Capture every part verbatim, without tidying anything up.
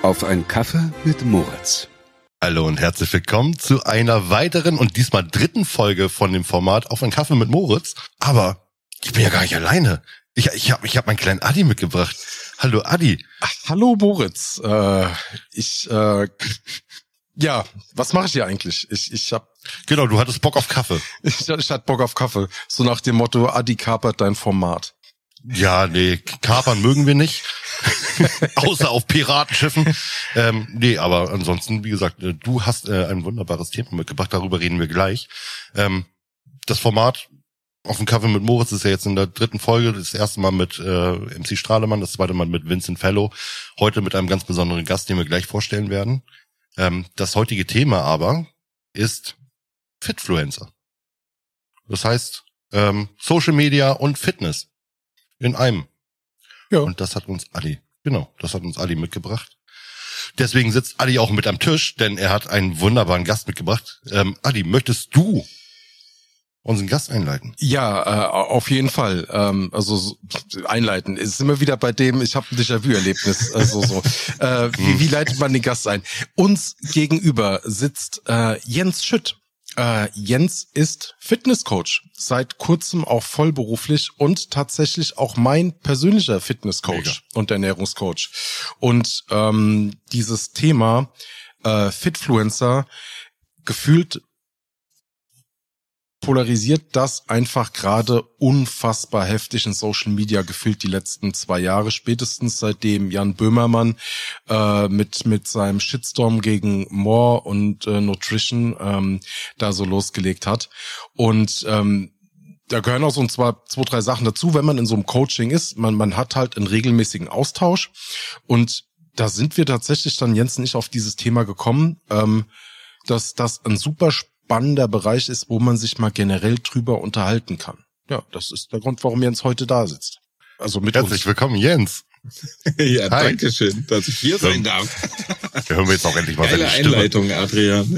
Auf einen Kaffee mit Moritz. Hallo und herzlich willkommen zu einer weiteren und diesmal dritten Folge von dem Format Auf einen Kaffee mit Moritz. Aber ich bin ja gar nicht alleine. Ich, ich habe ich hab meinen kleinen Adi mitgebracht. Hallo Adi. Ach, hallo Moritz. Äh, ich, äh, ja, was mache ich hier eigentlich? Ich, ich hab, Genau, du hattest Bock auf Kaffee. ich, ich hatte Bock auf Kaffee. So nach dem Motto, Adi kapert dein Format. Ja, nee, kapern mögen wir nicht. Außer auf Piratenschiffen. Ähm, nee, aber ansonsten, wie gesagt, du hast äh, ein wunderbares Thema mitgebracht, darüber reden wir gleich. Ähm, das Format Auf den Kaffee mit Moritz ist ja jetzt in der dritten Folge, das erste Mal mit äh, M C Strahlemann, das zweite Mal mit Vincent Fellow, heute mit einem ganz besonderen Gast, den wir gleich vorstellen werden. Ähm, das heutige Thema aber ist Fitfluencer. Das heißt ähm, Social Media und Fitness in einem. Ja. Und das hat uns Adi, genau, das hat uns Adi mitgebracht. Deswegen sitzt Adi auch mit am Tisch, denn er hat einen wunderbaren Gast mitgebracht. Ähm, Adi, möchtest du unseren Gast einleiten? Ja, äh, auf jeden Fall. Ähm, also so, einleiten. Es ist immer wieder bei dem, ich habe ein Déjà-vu-Erlebnis. Also so. Äh, wie, wie leitet man den Gast ein? Uns gegenüber sitzt äh, Jens Schütt. Äh, Jens ist Fitnesscoach, seit kurzem auch vollberuflich und tatsächlich auch mein persönlicher Fitnesscoach Mega. Und Ernährungscoach. Und ähm, dieses Thema äh, Fitfluencer gefühlt polarisiert das einfach gerade unfassbar heftig in Social Media, gefühlt die letzten zwei Jahre, spätestens seitdem Jan Böhmermann äh, mit mit seinem Shitstorm gegen More und äh, Nutrition ähm, da so losgelegt hat. Und ähm, da gehören auch so ein zwei, zwei, drei Sachen dazu, wenn man in so einem Coaching ist. Man, man hat halt einen regelmäßigen Austausch. Und da sind wir tatsächlich dann, Jens und ich, auf dieses Thema gekommen, ähm, dass das ein super spannender Bereich ist, wo man sich mal generell drüber unterhalten kann. Ja, das ist der Grund, warum Jens heute da sitzt. Also mit Herzlich uns. willkommen, Jens. Ja, Hi. danke schön, dass ich hier sein darf. Da hören wir jetzt auch endlich mal Geile seine Stimme. Einleitung, Adrian.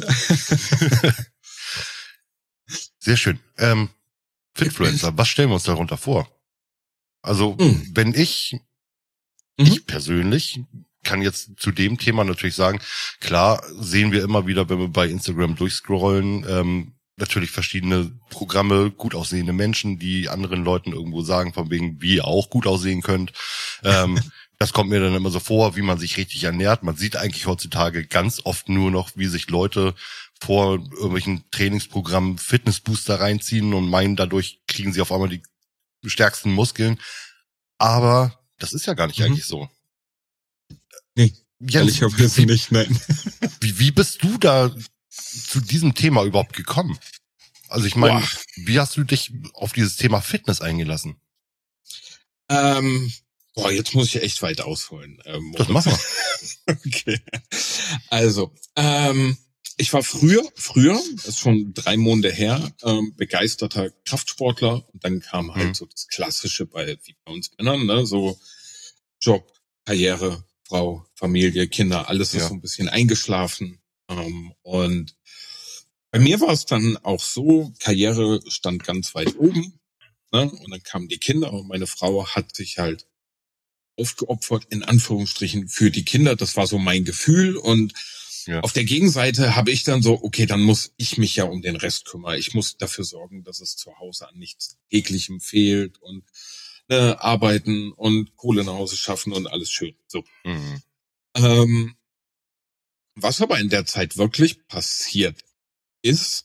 Sehr schön. Ähm, Fitfluencer, was stellen wir uns darunter vor? Also, Hm. wenn ich, Mhm. ich persönlich kann jetzt zu dem Thema natürlich sagen, klar sehen wir immer wieder, wenn wir bei Instagram durchscrollen, ähm, natürlich verschiedene Programme, gut aussehende Menschen, die anderen Leuten irgendwo sagen, von wegen, wie ihr auch gut aussehen könnt. Ähm, das kommt mir dann immer so vor, wie man sich richtig ernährt. Man sieht eigentlich heutzutage ganz oft nur noch, wie sich Leute vor irgendwelchen Trainingsprogrammen Fitnessbooster reinziehen und meinen, dadurch kriegen sie auf einmal die stärksten Muskeln. Aber das ist ja gar nicht Mhm. eigentlich so. Nee, Jens, ehrlicherweise nicht, nein. Wie, wie bist du da zu diesem Thema überhaupt gekommen? Also ich meine, Boah. wie hast du dich auf dieses Thema Fitness eingelassen? Ähm, boah, jetzt muss ich echt weit ausholen. Ähm, Das machen wir. Okay. Also, ähm, ich war früher, früher, das ist schon drei Monate her, ähm, begeisterter Kraftsportler. Und dann kam halt Mhm. so das Klassische bei, wie bei uns Männern, ne, so Job, Karriere, Frau, Familie, Kinder, alles ist Ja. so ein bisschen eingeschlafen. Ähm, und bei mir war es dann auch so, Karriere stand ganz weit oben, ne? Und dann kamen die Kinder und meine Frau hat sich halt aufgeopfert, in Anführungsstrichen, für die Kinder. Das war so mein Gefühl. Und Ja. auf der Gegenseite habe ich dann so, okay, dann muss ich mich ja um den Rest kümmern. Ich muss dafür sorgen, dass es zu Hause an nichts Täglichem fehlt und ne, arbeiten und Kohle nach Hause schaffen und alles schön. So. Mhm. Ähm, was aber in der Zeit wirklich passiert ist,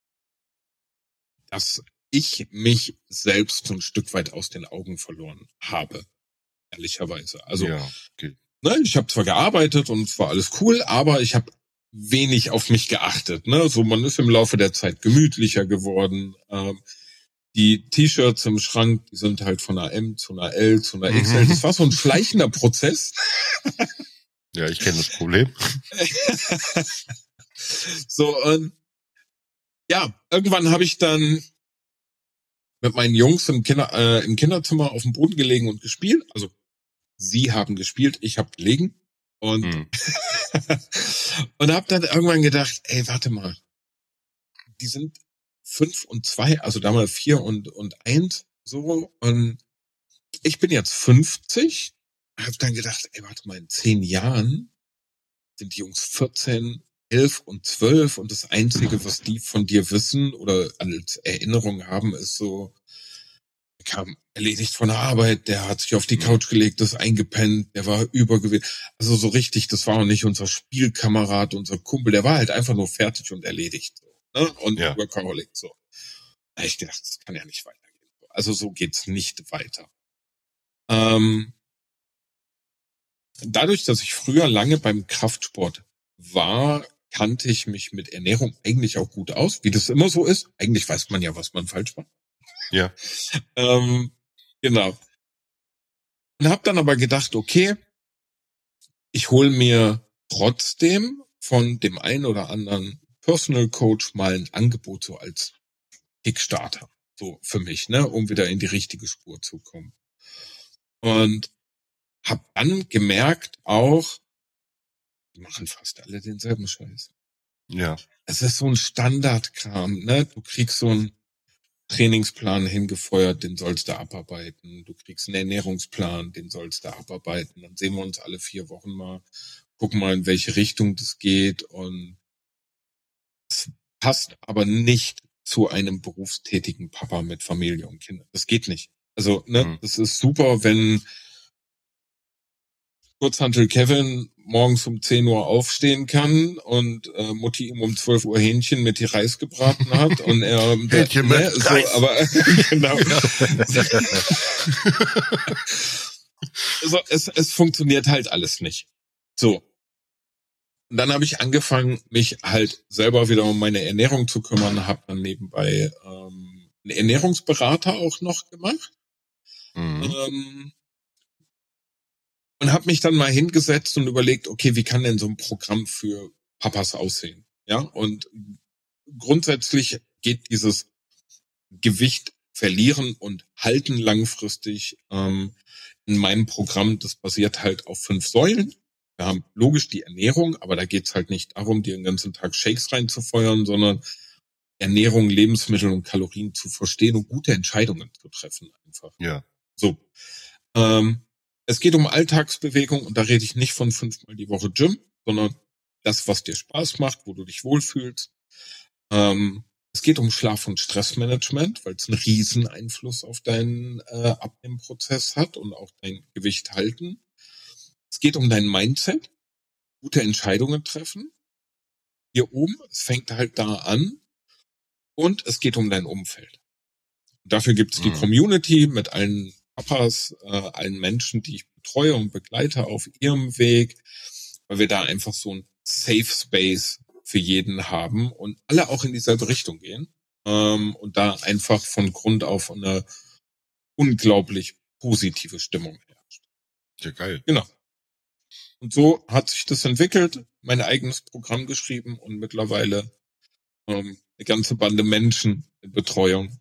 dass ich mich selbst so ein Stück weit aus den Augen verloren habe, ehrlicherweise. Also ja, okay. ne, ich habe zwar gearbeitet und es war alles cool, aber ich habe wenig auf mich geachtet. Ne? So, man ist im Laufe der Zeit gemütlicher geworden. Ähm, die T-Shirts im Schrank, die sind halt von einer M zu einer L zu einer X L. Mhm. Das war so ein schleichender Prozess. Ja, ich kenne das Problem. So, und ja, irgendwann habe ich dann mit meinen Jungs im, Kinder, äh, im Kinderzimmer auf dem Boden gelegen und gespielt. Also sie haben gespielt, ich habe gelegen. Und, Mhm. und habe dann irgendwann gedacht, ey, warte mal, die sind fünf und zwei, also damals vier und, und eins, so. Und ich bin jetzt fünfzig, habe dann gedacht, ey, warte mal, in zehn Jahren sind die Jungs vierzehn, elf und zwölf und das Einzige, was die von dir wissen oder als Erinnerung haben, ist so, er kam erledigt von der Arbeit, der hat sich auf die Couch gelegt, ist eingepennt, der war übergewichtig. Also so richtig, das war auch nicht unser Spielkamerad, unser Kumpel, der war halt einfach nur fertig und erledigt. So, ne? Und Ja. überkörperlich so. Da hab ich gedacht, das kann ja nicht weitergehen. Also so geht's nicht weiter. Ähm, dadurch, dass ich früher lange beim Kraftsport war, kannte ich mich mit Ernährung eigentlich auch gut aus, wie das immer so ist. Eigentlich weiß man ja, was man falsch macht. Ja. Ähm, genau. Und habe dann aber gedacht, okay, ich hole mir trotzdem von dem einen oder anderen Personal Coach mal ein Angebot so als Kickstarter, so für mich, ne, um wieder in die richtige Spur zu kommen. Und habe dann gemerkt auch, die machen fast alle denselben Scheiß. Ja. Es ist so ein Standardkram, ne? Du kriegst so einen Trainingsplan hingefeuert, den sollst du abarbeiten. Du kriegst einen Ernährungsplan, den sollst du abarbeiten. Dann sehen wir uns alle vier Wochen mal, gucken mal, in welche Richtung das geht. Und es passt aber nicht zu einem berufstätigen Papa mit Familie und Kindern. Das geht nicht. Also, ne, Mhm. das ist super, wenn Kurzhantel Kevin morgens um zehn Uhr aufstehen kann und äh, Mutti ihm um zwölf Uhr Hähnchen mit die Reis gebraten hat und er Hähnchen ne, mit so, Reis. aber genau. Also es, es funktioniert halt alles nicht. So. Und dann habe ich angefangen, mich halt selber wieder um meine Ernährung zu kümmern, habe dann nebenbei ähm, einen Ernährungsberater auch noch gemacht. Mhm. Ähm, und habe mich dann mal hingesetzt und überlegt, okay, wie kann denn so ein Programm für Papas aussehen? Ja, und grundsätzlich geht dieses Gewicht verlieren und halten langfristig ähm, in meinem Programm, das basiert halt auf fünf Säulen. Wir haben logisch die Ernährung, aber da geht's halt nicht darum, dir den ganzen Tag Shakes reinzufeuern, sondern Ernährung, Lebensmittel und Kalorien zu verstehen und gute Entscheidungen zu treffen einfach. Ja. So. Ähm, es geht um Alltagsbewegung und da rede ich nicht von fünfmal die Woche Gym, sondern das, was dir Spaß macht, wo du dich wohlfühlst. Ähm, es geht um Schlaf- und Stressmanagement, weil es einen riesen Einfluss auf deinen äh, Abnehmprozess hat und auch dein Gewicht halten. Es geht um dein Mindset, gute Entscheidungen treffen. Hier oben, es fängt halt da an. Und es geht um dein Umfeld. Dafür gibt's die Mhm. Community mit allen Papas, äh, allen Menschen, die ich betreue und begleite auf ihrem Weg, weil wir da einfach so ein Safe Space für jeden haben und alle auch in dieselbe Richtung gehen ähm, und da einfach von Grund auf eine unglaublich positive Stimmung herrscht. Ja, geil. Genau. Und so hat sich das entwickelt, mein eigenes Programm geschrieben und mittlerweile ähm, eine ganze Bande Menschen in Betreuung.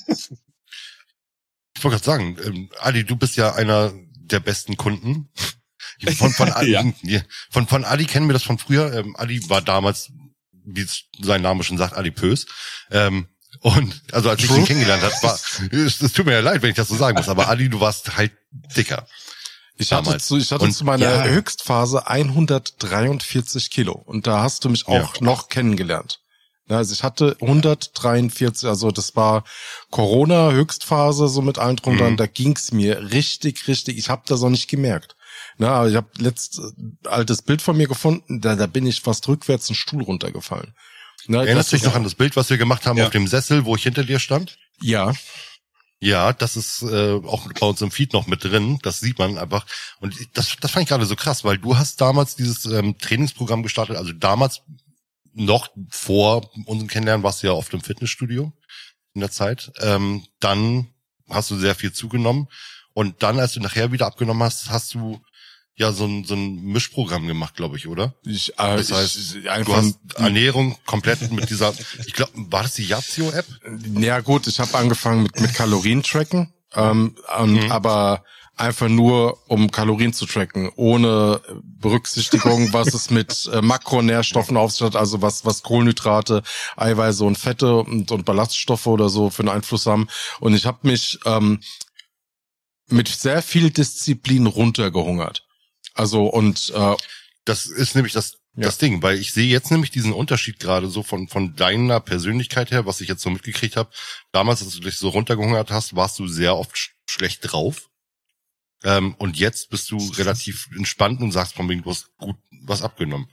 Ich wollte gerade sagen, ähm, Adi, du bist ja einer der besten Kunden. Von, von, Adi, Ja. ja. von, von Adi kennen wir das von früher. Ähm, Adi war damals, wie es sein Name schon sagt, adipös. Ähm, und also als ich ihn kennengelernt habe, war, es, es tut mir ja leid, wenn ich das so sagen muss, aber Adi, du warst halt dicker. Ich hatte, Damals. zu, ich hatte Und zu meiner ja. Höchstphase hundertdreiundvierzig Kilo und da hast du mich auch Ja. noch kennengelernt. Ja, also ich hatte hundertdreiundvierzig, also das war Corona-Höchstphase, so mit allem drum Mhm. dran, da ging's mir richtig, richtig, ich habe das auch nicht gemerkt. Na, aber ich habe letzt äh, altes Bild von mir gefunden, da, da bin ich fast rückwärts einen Stuhl runtergefallen. Na, Erinnerst du dich das- noch an das Bild, was wir gemacht haben Ja. auf dem Sessel, wo ich hinter dir stand? Ja, Ja, das ist äh, auch bei uns im Feed noch mit drin. Das sieht man einfach. Und das, das fand ich gerade so krass, weil du hast damals dieses ähm, Trainingsprogramm gestartet. Also damals noch vor unserem Kennenlernen warst du ja oft im Fitnessstudio in der Zeit. Ähm, dann hast du sehr viel zugenommen. Und dann, als du nachher wieder abgenommen hast, hast du ja so ein, so ein Mischprogramm gemacht, glaube ich, oder? ich, äh, Das heißt, ich, Du einfach, hast Ernährung komplett mit dieser, ich glaube, war das die Yazio-App? ja gut, ich habe angefangen mit mit Kalorien tracken, ähm, und, Mhm. aber einfach nur um Kalorien zu tracken, ohne Berücksichtigung, was es mit äh, Makronährstoffen auf sich hat, also was was Kohlenhydrate, Eiweiße und Fette und, und Ballaststoffe oder so für einen Einfluss haben. Und ich habe mich ähm, mit sehr viel Disziplin runtergehungert. Also und äh, Das ist nämlich das das Ding, weil ich sehe jetzt nämlich diesen Unterschied gerade so von von deiner Persönlichkeit her, was ich jetzt so mitgekriegt habe. Damals, als du dich so runtergehungert hast, warst du sehr oft sch- schlecht drauf. Ähm, und jetzt bist du relativ entspannt und sagst von wegen, du hast gut was abgenommen.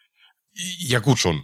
Ja gut, Schon.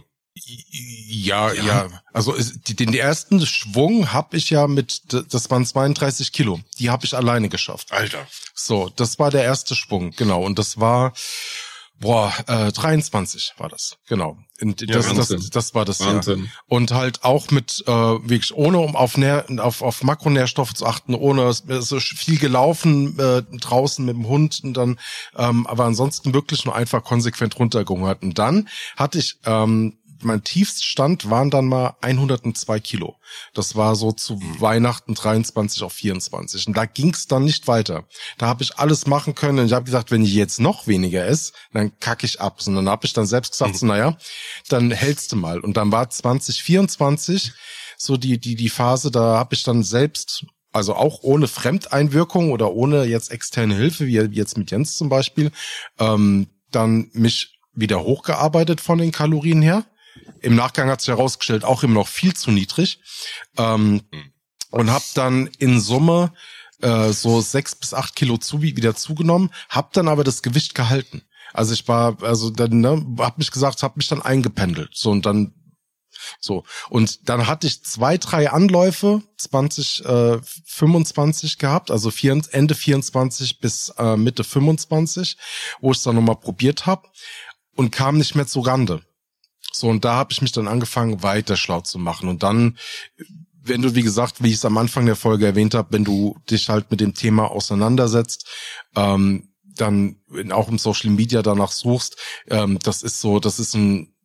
Ja, ja, ja. Also den ersten Schwung habe ich ja mit, das waren zweiunddreißig Kilo. Die habe ich alleine geschafft. Alter. So, das war der erste Schwung, genau. Und das war, boah, äh, dreiundzwanzig war das, genau. Und das, ja, das, das, das war das Wahnsinn. Jahr. Und halt auch mit, äh, wirklich ohne um auf, Nähr, auf, auf Makronährstoffe zu achten, ohne so viel gelaufen äh, draußen mit dem Hund und dann, ähm, aber ansonsten wirklich nur einfach konsequent runtergehungert. Und dann hatte ich, ähm, mein Tiefststand waren dann mal hundertzwei Kilo. Das war so zu mhm. Weihnachten dreiundzwanzig auf vierundzwanzig. Und da ging's dann nicht weiter. Da habe ich alles machen können. Und ich habe gesagt, wenn ich jetzt noch weniger esse, dann kacke ich ab. Und dann habe ich dann selbst gesagt, mhm. so, naja, dann hältst du mal. Und dann war zwanzig vierundzwanzig so die die die Phase, da habe ich dann selbst, also auch ohne Fremdeinwirkung oder ohne jetzt externe Hilfe, wie jetzt mit Jens zum Beispiel, ähm, dann mich wieder hochgearbeitet von den Kalorien her. Im Nachgang hat sich herausgestellt, auch immer noch viel zu niedrig. Ähm, und habe dann in Summe äh, so sechs bis acht Kilo zu, wieder zugenommen, habe dann aber das Gewicht gehalten. Also ich war, also dann, ne, hab mich gesagt, hab mich dann eingependelt. So und dann so. Und dann hatte ich zwei, drei Anläufe, zwanzig fünfundzwanzig gehabt, also vier, Ende vierundzwanzig bis äh, Mitte fünfundzwanzig, wo ich es dann nochmal probiert habe und kam nicht mehr zu Rande. So, und da habe ich mich dann angefangen, weiter schlau zu machen. Und dann, wenn du, wie gesagt, wie ich es am Anfang der Folge erwähnt habe, wenn du dich halt mit dem Thema auseinandersetzt, ähm, dann auch im Social Media danach suchst, ähm, das ist so, das ist ein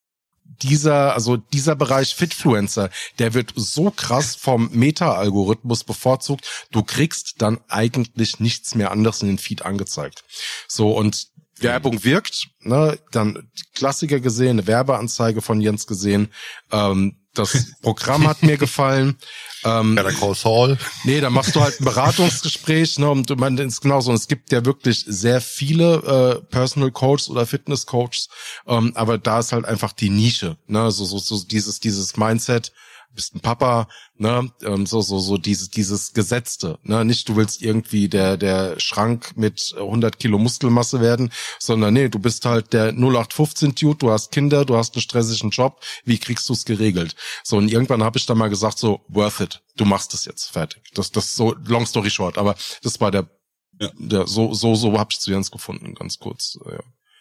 dieser, also dieser Bereich Fitfluencer, der wird so krass vom Meta-Algorithmus bevorzugt, du kriegst dann eigentlich nichts mehr anderes in den Feed angezeigt. So, und Werbung wirkt, ne, dann Klassiker gesehen, eine Werbeanzeige von Jens gesehen, ähm, das Programm hat mir gefallen. Ähm, Better Call Saul. Nee, da machst du halt ein Beratungsgespräch, ne, und man ist genauso, und es gibt ja wirklich sehr viele äh, Personal Coaches oder Fitness Coaches, ähm, aber da ist halt einfach die Nische, ne, so so so dieses dieses Mindset, bist ein Papa, ne, ähm, so so so dieses dieses Gesetzte, ne, nicht du willst irgendwie der der Schrank mit hundert Kilo Muskelmasse werden, sondern nee, du bist halt der null acht fünfzehn Dude, du hast Kinder, du hast einen stressigen Job, wie kriegst du es geregelt? So, und irgendwann habe ich dann mal gesagt, so worth it, du machst es jetzt fertig. Das das so long story short, aber das war der, ja. der so so so habe ich zu Jens gefunden, ganz kurz. Ja.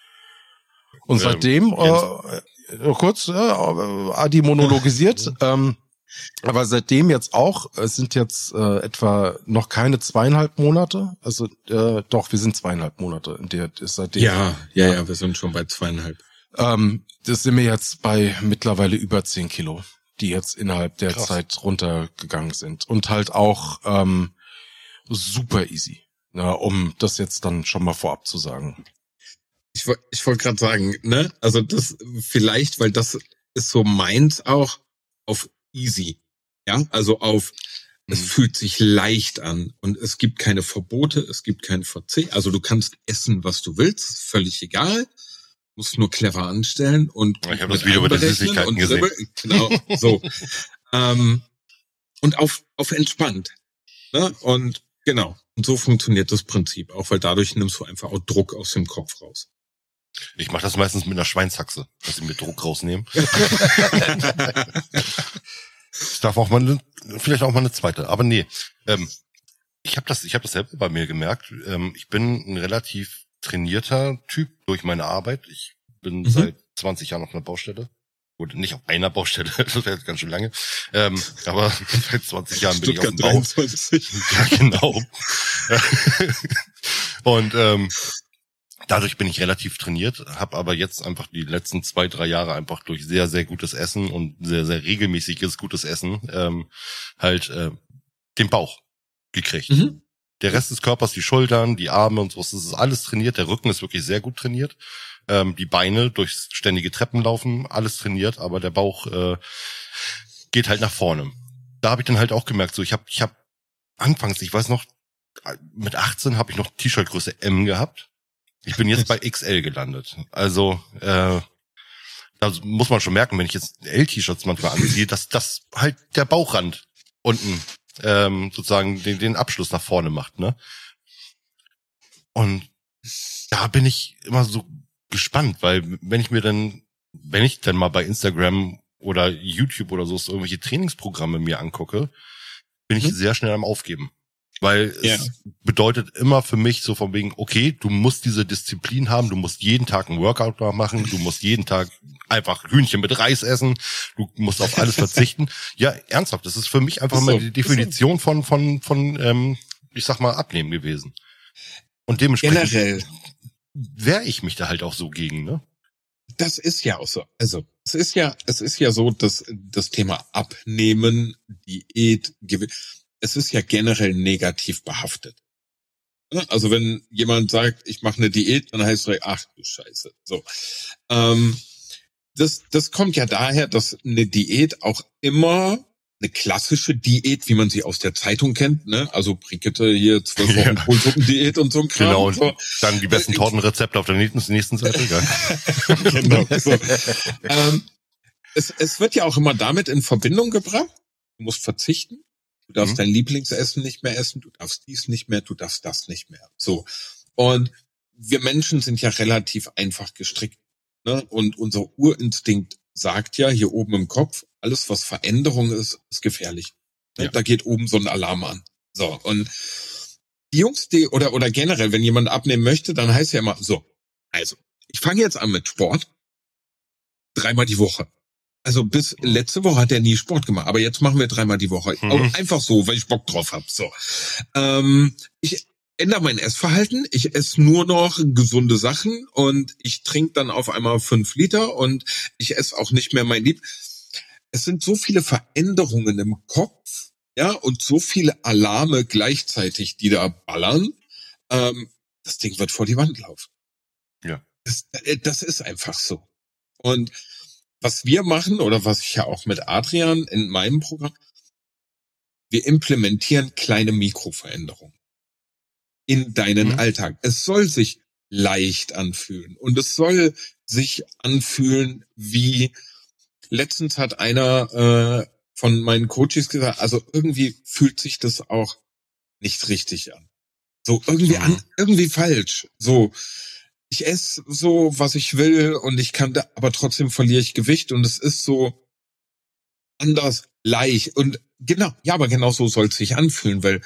Und ähm, seitdem äh, kurz, ja, Adi monologisiert, ähm, aber seitdem jetzt auch, es sind jetzt äh, etwa noch keine zweieinhalb Monate, also äh, doch, wir sind zweieinhalb Monate, in der ist seitdem. Ja, ja, ja, wir sind schon bei zweieinhalb. Ähm, das sind wir jetzt bei mittlerweile über zehn Kilo, die jetzt innerhalb der Krass. Zeit runtergegangen sind und halt auch ähm, super easy, na, um das jetzt dann schon mal vorab zu sagen. Ich, ich wollte gerade sagen, ne, also das vielleicht, weil das ist so meins auch auf easy, ja, also auf, mhm. es fühlt sich leicht an und es gibt keine Verbote, es gibt kein Verzicht, also du kannst essen, was du willst, ist völlig egal, musst nur clever anstellen und ich habe das Video über die Süßigkeiten gesehen. Dribbel, genau, so ähm, und auf auf entspannt, ne, und genau, und so funktioniert das Prinzip auch, weil dadurch nimmst du einfach auch Druck aus dem Kopf raus. Ich mache das meistens mit einer Schweinshaxe, dass sie mir Druck rausnehmen. Es darf auch mal eine, vielleicht auch mal eine zweite, aber nee. Ähm, ich habe das, ich habe das selber bei mir gemerkt. Ähm, ich bin ein relativ trainierter Typ durch meine Arbeit. Ich bin mhm. seit zwanzig Jahren auf einer Baustelle. Gut, nicht auf einer Baustelle, das wäre ganz schön lange. Ähm, aber seit zwanzig Jahren bin Stuttgart ich auf dem Bau. dreiundzwanzig Ja, genau. Und ähm, dadurch bin ich relativ trainiert, habe aber jetzt einfach die letzten zwei, drei Jahre einfach durch sehr, sehr gutes Essen und sehr, sehr regelmäßiges gutes Essen ähm, halt äh, den Bauch gekriegt. Mhm. Der Rest des Körpers, die Schultern, die Arme und so, das ist alles trainiert. Der Rücken ist wirklich sehr gut trainiert. Ähm, die Beine durchs ständige Treppenlaufen, alles trainiert, aber der Bauch äh, geht halt nach vorne. Da habe ich dann halt auch gemerkt, so ich habe ich habe anfangs, ich weiß noch, mit achtzehn habe ich noch T-Shirt-Größe M gehabt. Ich bin jetzt bei X L gelandet. Also, äh, da muss man schon merken, wenn ich jetzt L-T-Shirts manchmal anziehe, dass das halt der Bauchrand unten ähm, sozusagen den, den Abschluss nach vorne macht, ne? Und da bin ich immer so gespannt, weil wenn ich mir dann, wenn ich dann mal bei Instagram oder YouTube oder so irgendwelche Trainingsprogramme mir angucke, bin ich mhm. sehr schnell am Aufgeben. Weil ja. es bedeutet immer für mich so von wegen, okay, du musst diese Disziplin haben, du musst jeden Tag ein Workout machen, du musst jeden Tag einfach Hühnchen mit Reis essen, du musst auf alles verzichten. Ja, ernsthaft, das ist für mich einfach so, mal die Definition von, von, von, ähm, ich sag mal, Abnehmen gewesen. Und dementsprechend generell wehre ich mich da halt auch so gegen, ne? Das ist ja auch so. Also, es ist ja, es ist ja so, dass das Thema Abnehmen, Diät, Gewinn, es ist ja generell negativ behaftet. Also wenn jemand sagt, ich mache eine Diät, dann heißt es, ach du Scheiße. So, ähm, das das kommt ja daher, dass eine Diät auch immer eine klassische Diät, wie man sie aus der Zeitung kennt, ne? Also Brigitte hier zwölf Wochen ja. Kohlsuppendiät und so ein Kram. Genau, und so. Dann die besten Tortenrezepte auf der nächsten, nächsten Seite. Genau. So. ähm, es, es wird ja auch immer damit in Verbindung gebracht, du musst verzichten. Du darfst mhm. dein Lieblingsessen nicht mehr essen, du darfst dies nicht mehr, du darfst das nicht mehr. So. Und wir Menschen sind ja relativ einfach gestrickt, ne? Und unser Urinstinkt sagt ja hier oben im Kopf, alles was Veränderung ist, ist gefährlich. Ja. Da geht oben so ein Alarm an. So. Und die Jungs, die, oder, oder generell, wenn jemand abnehmen möchte, dann heißt ja immer, so, also, ich fange jetzt an mit Sport. Dreimal die Woche. Also bis letzte Woche hat er nie Sport gemacht, aber jetzt machen wir dreimal die Woche. Mhm. Einfach so, weil ich Bock drauf habe. So, ähm, ich ändere mein Essverhalten. Ich esse nur noch gesunde Sachen und ich trinke dann auf einmal fünf Liter und ich esse auch nicht mehr mein Lieb. Es sind so viele Veränderungen im Kopf, ja, und so viele Alarme gleichzeitig, die da ballern. Ähm, das Ding wird vor die Wand laufen. Ja, das, das ist einfach so. Und was wir machen, oder was ich ja auch mit Adrian in meinem Programm, wir implementieren kleine Mikroveränderungen in deinen mhm. Alltag. Es soll sich leicht anfühlen und es soll sich anfühlen wie, letztens hat einer äh, von meinen Coaches gesagt, also irgendwie fühlt sich das auch nicht richtig an. So irgendwie mhm. an, irgendwie falsch. So, ich esse so, was ich will und ich kann da, aber trotzdem verliere ich Gewicht und es ist so anders leicht und genau, ja, aber genau so soll es sich anfühlen, weil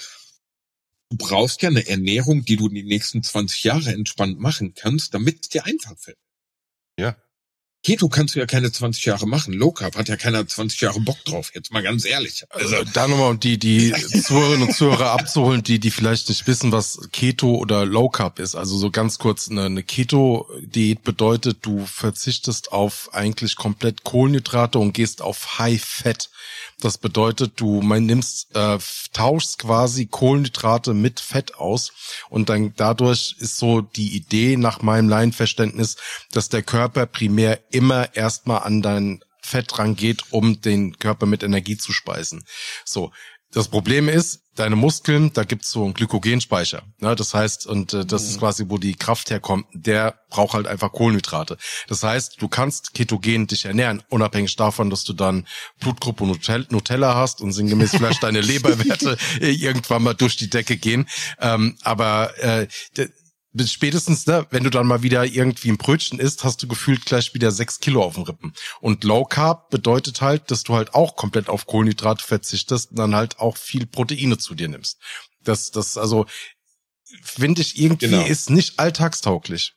du brauchst ja eine Ernährung, die du die nächsten zwanzig Jahre entspannt machen kannst, damit es dir einfach fällt. Ja. Keto kannst du ja keine zwanzig Jahre machen. Low Carb hat ja keiner zwanzig Jahre Bock drauf. Jetzt mal ganz ehrlich. Also da nochmal, um die, die Zuhörerinnen und Zuhörer abzuholen, die, die vielleicht nicht wissen, was Keto oder Low Carb ist. Also so ganz kurz, eine, eine Keto-Diät bedeutet, du verzichtest auf eigentlich komplett Kohlenhydrate und gehst auf High Fat. Das bedeutet, du mein, nimmst, äh, tauschst quasi Kohlenhydrate mit Fett aus und dann dadurch ist so die Idee nach meinem Laienverständnis, dass der Körper primär immer erstmal an dein Fett rangeht, um den Körper mit Energie zu speisen. So. Das Problem ist, deine Muskeln, da gibt's so einen Glykogenspeicher. Ne? Das heißt, und äh, das ist quasi, wo die Kraft herkommt, der braucht halt einfach Kohlenhydrate. Das heißt, du kannst ketogen dich ernähren, unabhängig davon, dass du dann Blutgruppe Nutella hast und sinngemäß vielleicht deine Leberwerte irgendwann mal durch die Decke gehen. Ähm, aber äh, spätestens, ne, wenn du dann mal wieder irgendwie ein Brötchen isst, hast du gefühlt gleich wieder sechs Kilo auf den Rippen. Und Low Carb bedeutet halt, dass du halt auch komplett auf Kohlenhydrate verzichtest und dann halt auch viel Proteine zu dir nimmst. Das, das, also, finde ich irgendwie genau. ist nicht alltagstauglich.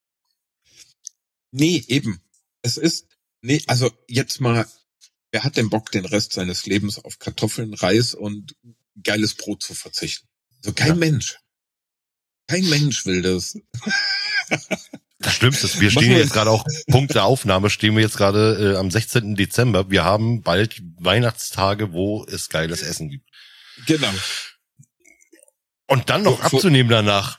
Nee, eben. Es ist, nee, also jetzt mal, wer hat denn Bock, den Rest seines Lebens auf Kartoffeln, Reis und geiles Brot zu verzichten? So kein ja. Mensch. Kein Mensch will das. Das Schlimmste ist, wir stehen jetzt gerade auch, Punkt der Aufnahme, stehen wir jetzt gerade äh, am sechzehnten Dezember. Wir haben bald Weihnachtstage, wo es geiles Essen gibt. Genau. Und dann noch so, abzunehmen so. danach.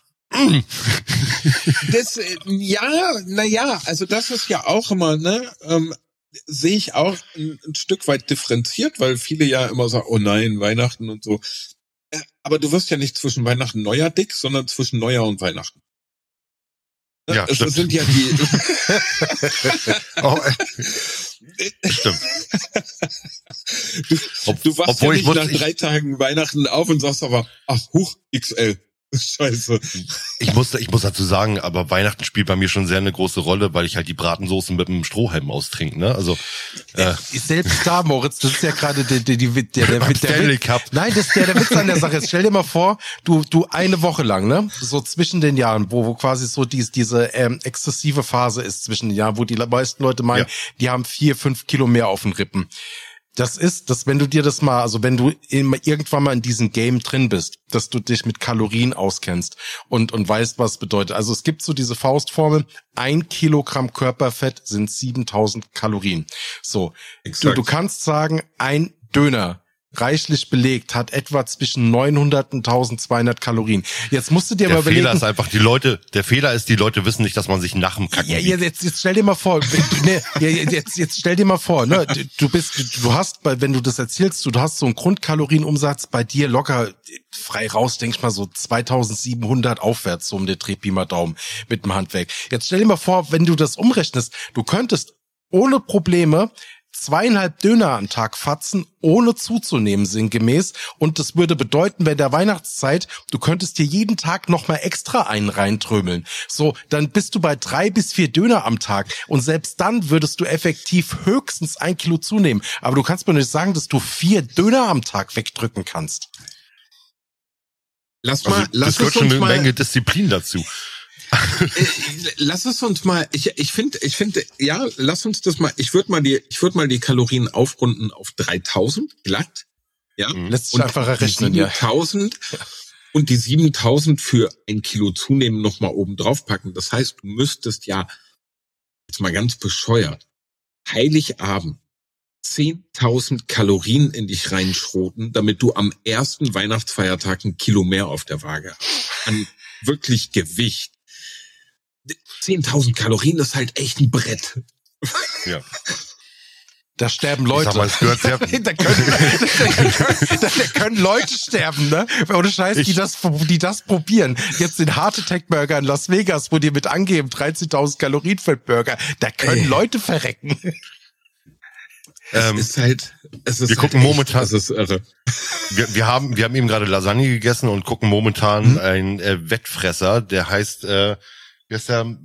Das, äh, ja, na ja, also das ist ja auch immer, ne, ähm, sehe ich auch ein, ein Stück weit differenziert, weil viele ja immer sagen, oh nein, Weihnachten und so. Aber du wirst ja nicht zwischen Weihnachten und Neujahr dick, sondern zwischen Neujahr und Weihnachten. Ja, das stimmt. sind ja die. Oh, äh, stimmt. Du, Ob, du wachst obwohl ja ich nicht muss, nach drei ich, Tagen Weihnachten auf und sagst aber, ach, huch, X L. Scheiße. ich muss, ich muss dazu sagen, aber Weihnachten spielt bei mir schon sehr eine große Rolle, weil ich halt die Bratensoßen mit einem Strohhalm austrinke, ne? Also äh, Selbst da, Moritz, das ist ja gerade der, der, der, der, der, der Stanley Cup. Nein, das ist der, der Witz an der Sache. Jetzt stell dir mal vor, du, du eine Woche lang, ne, so zwischen den Jahren, wo, wo quasi so dies, diese ähm, exzessive Phase ist zwischen den Jahren, wo die meisten Leute meinen, Ja. die haben vier, fünf Kilo mehr auf den Rippen. Das ist, dass wenn du dir das mal, also wenn du in, irgendwann mal in diesem Game drin bist, dass du dich mit Kalorien auskennst und und weißt, was bedeutet. Also es gibt so diese Faustformel, ein Kilogramm Körperfett sind siebentausend Kalorien. So, du, Exakt. du kannst sagen, ein Döner, reichlich belegt, hat etwa zwischen neunhundert und eintausendzweihundert Kalorien. Jetzt musst du dir der mal überlegen. Fehler ist einfach, die Leute, der Fehler ist, die Leute wissen nicht, dass man sich nach dem Kacken Ja, wiegt. jetzt, jetzt stell dir mal vor, ne, ja, jetzt, jetzt stell dir mal vor, ne, du bist, du hast, bei, wenn du das erzählst, du hast so einen Grundkalorienumsatz bei dir locker frei raus, denk ich mal so zweitausendsiebenhundert aufwärts, so um den Dreh, Pi mal Daumen mit dem Handwerk. Jetzt stell dir mal vor, wenn du das umrechnest, du könntest ohne Probleme zweieinhalb Döner am Tag fatzen, ohne zuzunehmen, sinngemäß. Und das würde bedeuten, wenn der Weihnachtszeit, du könntest dir jeden Tag nochmal extra einen reintrömeln. So, dann bist du bei drei bis vier Döner am Tag. Und selbst dann würdest du effektiv höchstens ein Kilo zunehmen. Aber du kannst mir nicht sagen, dass du vier Döner am Tag wegdrücken kannst. Lass mal, Also, lass das gehört es schon uns eine mal, Menge Disziplin dazu. äh, lass es uns mal, ich, ich finde, ich finde, ja, lass uns das mal, ich würde mal die, ich würde mal die Kalorien aufrunden auf dreitausend, glatt, ja. Mhm. Lässt sich Und einfach die errechnen, ja. siebentausend und die siebentausend für ein Kilo zunehmen noch mal oben drauf packen. Das heißt, du müsstest ja, jetzt mal ganz bescheuert, Heiligabend zehntausend Kalorien in dich reinschroten, damit du am ersten Weihnachtsfeiertag ein Kilo mehr auf der Waage hast. An wirklich Gewicht. zehntausend Kalorien ist halt echt ein Brett. Ja. Da sterben Ich Leute. sag mal, es gehört sehr, da, können, da, können, da können Leute sterben, ne? Ohne Scheiß, die Ich- das, die das probieren. Jetzt den Heart Attack Burger in Las Vegas, wo die mit angeben, dreizehntausend Kalorien für den Burger. Da können Ey. Leute verrecken. ähm, Es ist halt, es ist wir halt gucken echt, momentan- es ist irre. wir, wir haben, wir haben eben gerade Lasagne gegessen und gucken momentan Mhm. einen äh, Wettfresser, der heißt, äh, wie heißt der?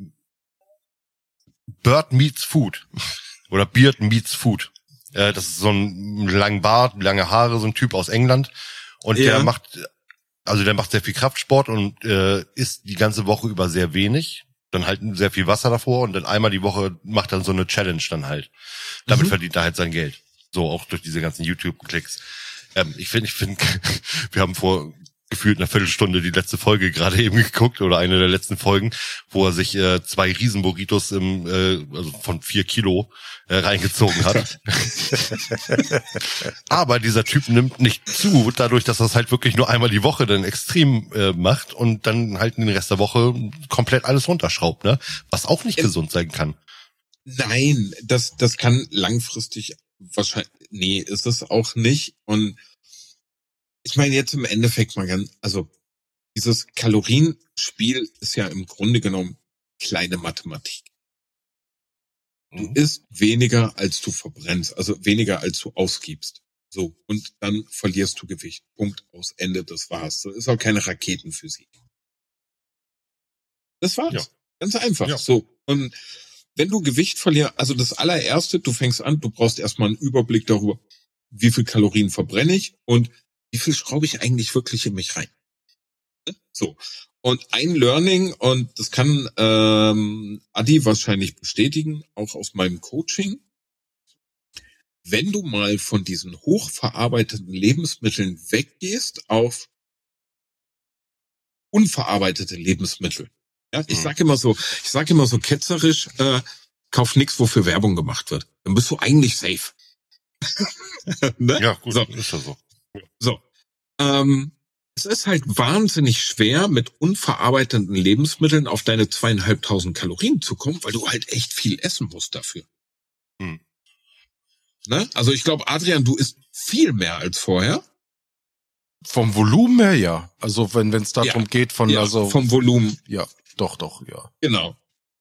Bird Meets Food. Oder Beard Meets Food. Äh, das ist so ein langen Bart, lange Haare, so ein Typ aus England. Und Ja. der macht, also der macht sehr viel Kraftsport und äh, isst die ganze Woche über sehr wenig. Dann halt sehr viel Wasser davor und dann einmal die Woche macht er so eine Challenge dann halt. Damit Mhm. verdient er halt sein Geld. So, auch durch diese ganzen YouTube-Klicks. Ähm, ich finde, ich finde, wir haben vor gefühlt einer Viertelstunde die letzte Folge gerade eben geguckt oder eine der letzten Folgen, wo er sich äh, zwei Riesenburritos im, äh, also von vier Kilo äh, reingezogen hat. Aber dieser Typ nimmt nicht zu, dadurch, dass er es halt wirklich nur einmal die Woche dann extrem äh, macht und dann halt den Rest der Woche komplett alles runterschraubt, ne? Was auch nicht Ja. gesund sein kann. Nein, das, das kann langfristig wahrscheinlich, nee, ist es auch nicht. Und ich meine jetzt im Endeffekt mal ganz, also dieses Kalorienspiel ist ja im Grunde genommen kleine Mathematik. Du Mhm. isst weniger, als du verbrennst, also weniger, als du ausgibst. So, und dann verlierst du Gewicht. Punkt, aus, Ende, das war's. Das ist auch keine Raketenphysik. Das war's. Ja. Ganz einfach. Ja. So, und wenn du Gewicht verlierst, also das allererste, du fängst an, du brauchst erstmal einen Überblick darüber, wie viel Kalorien verbrenne ich und wie viel schraube ich eigentlich wirklich in mich rein. So. Und ein Learning, und das kann ähm, Adi wahrscheinlich bestätigen, auch aus meinem Coaching, wenn du mal von diesen hochverarbeiteten Lebensmitteln weggehst auf unverarbeitete Lebensmittel. Ja, ich Mhm. sage immer so, ich sage immer so ketzerisch, äh, kauf nix, wofür Werbung gemacht wird. Dann bist du eigentlich safe. Ne? Ja, gut, So. ist ja so. So. Ähm, es ist halt wahnsinnig schwer, mit unverarbeiteten Lebensmitteln auf deine zweieinhalbtausend Kalorien zu kommen, weil du halt echt viel essen musst dafür. Hm. Ne? Also ich glaube, Adrian, du isst viel mehr als vorher. Vom Volumen her, ja. Also wenn wenn es darum Ja. geht, von, Ja, also, vom Volumen. ja, doch, doch, ja. Genau.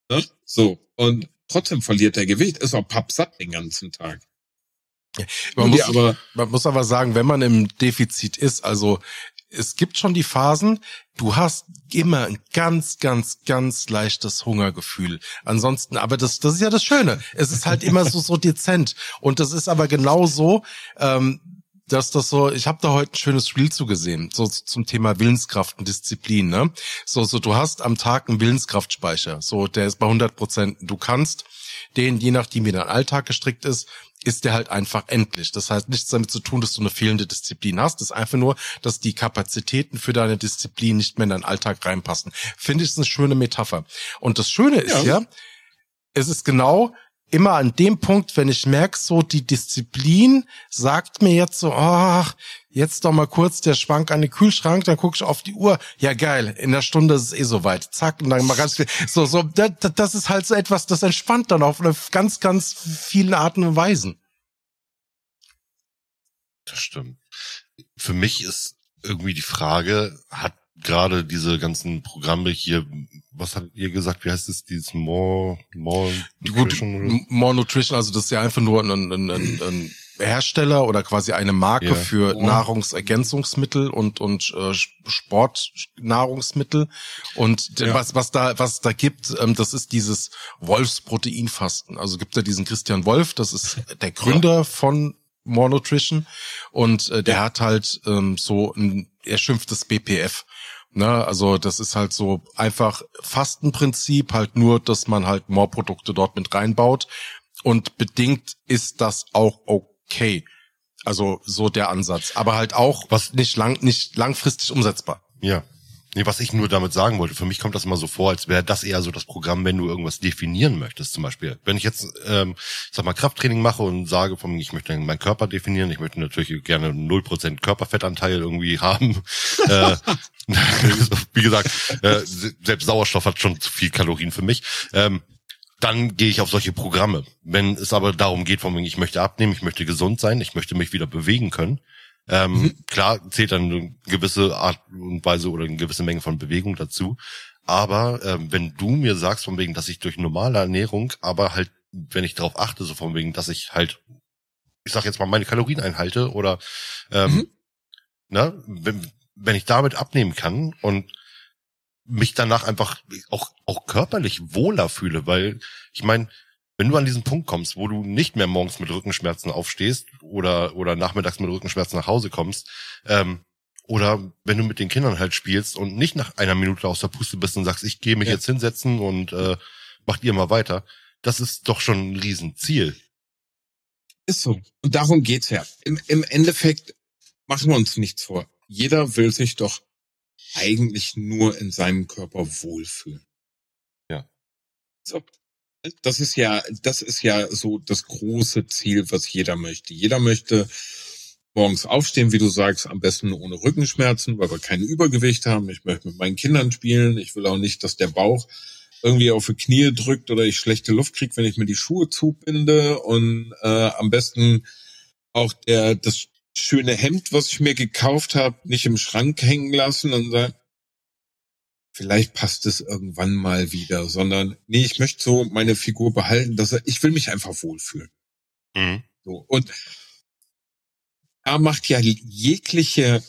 Ne? So. Und trotzdem verliert er Gewicht, ist auch pappsatt den ganzen Tag. Man muss, aber, man muss aber sagen, wenn man im Defizit ist, also es gibt schon die Phasen, du hast immer ein ganz, ganz, ganz leichtes Hungergefühl. Ansonsten, aber das, das ist ja das Schöne. Es ist halt immer so, so dezent. Und das ist aber genauso, ähm, dass das so, ich habe da heute ein schönes Reel zugesehen, so zum Thema Willenskraft und Disziplin, ne? So, so, du hast am Tag einen Willenskraftspeicher, so, der ist bei hundert Prozent. Du kannst den, je nachdem wie dein Alltag gestrickt ist, ist der halt einfach endlich. Das heißt nichts damit zu tun, dass du eine fehlende Disziplin hast. Das ist einfach nur, dass die Kapazitäten für deine Disziplin nicht mehr in deinen Alltag reinpassen. Finde ich, ist eine schöne Metapher. Und das Schöne ist ja, ja es ist genau immer an dem Punkt, wenn ich merke, so die Disziplin sagt mir jetzt so, ach, jetzt doch mal kurz der Schwank an den Kühlschrank, dann gucke ich auf die Uhr, ja geil, in der Stunde ist es eh soweit, zack, und dann mal ganz viel, so, so, das, das ist halt so etwas, das entspannt dann auf eine ganz, ganz vielen Arten und Weisen. Das stimmt. Für mich ist irgendwie die Frage, hat gerade diese ganzen Programme hier, was hat ihr gesagt, wie heißt es, dieses More, More Nutrition? Gut, More Nutrition, also das ist ja einfach nur ein, ein, ein, ein Hersteller oder quasi eine Marke ja. für oh. Nahrungsergänzungsmittel und und äh, Sportnahrungsmittel und ja. was was da was da gibt, ähm, das ist dieses Wolfsproteinfasten. Also gibt da diesen Christian Wolf, das ist der Gründer ja. von More Nutrition und äh, der ja. hat halt ähm, so ein, er schimpft das B P F. Ne, also das ist halt so einfach Fastenprinzip, halt nur, dass man halt More-Produkte dort mit reinbaut und bedingt ist das auch okay. Also so der Ansatz, aber halt auch was nicht lang nicht langfristig umsetzbar. Ja. Nee, was ich nur damit sagen wollte, für mich kommt das immer so vor, als wäre das eher so das Programm, wenn du irgendwas definieren möchtest, zum Beispiel. Wenn ich jetzt, ähm, ich sag mal, Krafttraining mache und sage, von mir, ich möchte meinen Körper definieren, ich möchte natürlich gerne null Prozent Körperfettanteil irgendwie haben. äh, wie gesagt, äh, selbst Sauerstoff hat schon zu viel Kalorien für mich. Ähm, dann gehe ich auf solche Programme. Wenn es aber darum geht, von mir, ich möchte abnehmen, ich möchte gesund sein, ich möchte mich wieder bewegen können, Ähm, mhm. Klar zählt dann eine gewisse Art und Weise oder eine gewisse Menge von Bewegung dazu. Aber ähm, wenn du mir sagst, von wegen, dass ich durch normale Ernährung, aber halt, wenn ich darauf achte, so von wegen, dass ich halt, ich sag jetzt mal, meine Kalorien einhalte oder ähm, mhm. ne, wenn, wenn ich damit abnehmen kann und mich danach einfach auch auch körperlich wohler fühle, weil ich meine, wenn du an diesen Punkt kommst, wo du nicht mehr morgens mit Rückenschmerzen aufstehst oder oder nachmittags mit Rückenschmerzen nach Hause kommst, ähm, oder wenn du mit den Kindern halt spielst und nicht nach einer Minute aus der Puste bist und sagst, ich gehe mich ja. jetzt hinsetzen und äh, macht ihr mal weiter, das ist doch schon ein Riesenziel. Ist so. Und darum geht's ja. Im, im Endeffekt machen wir uns nichts vor. Jeder will sich doch eigentlich nur in seinem Körper wohlfühlen. Ja. So. Das ist ja, das ist ja so das große Ziel, was jeder möchte. Jeder möchte morgens aufstehen, wie du sagst, am besten ohne Rückenschmerzen, weil wir kein Übergewicht haben. Ich möchte mit meinen Kindern spielen. Ich will auch nicht, dass der Bauch irgendwie auf die Knie drückt oder ich schlechte Luft kriege, wenn ich mir die Schuhe zubinde. Und äh, am besten auch der das schöne Hemd, was ich mir gekauft habe, nicht im Schrank hängen lassen und sagen, vielleicht passt es irgendwann mal wieder, sondern nee, ich möchte so meine Figur behalten, dass er, ich will mich einfach wohlfühlen. Mhm. So, und da macht ja jegliche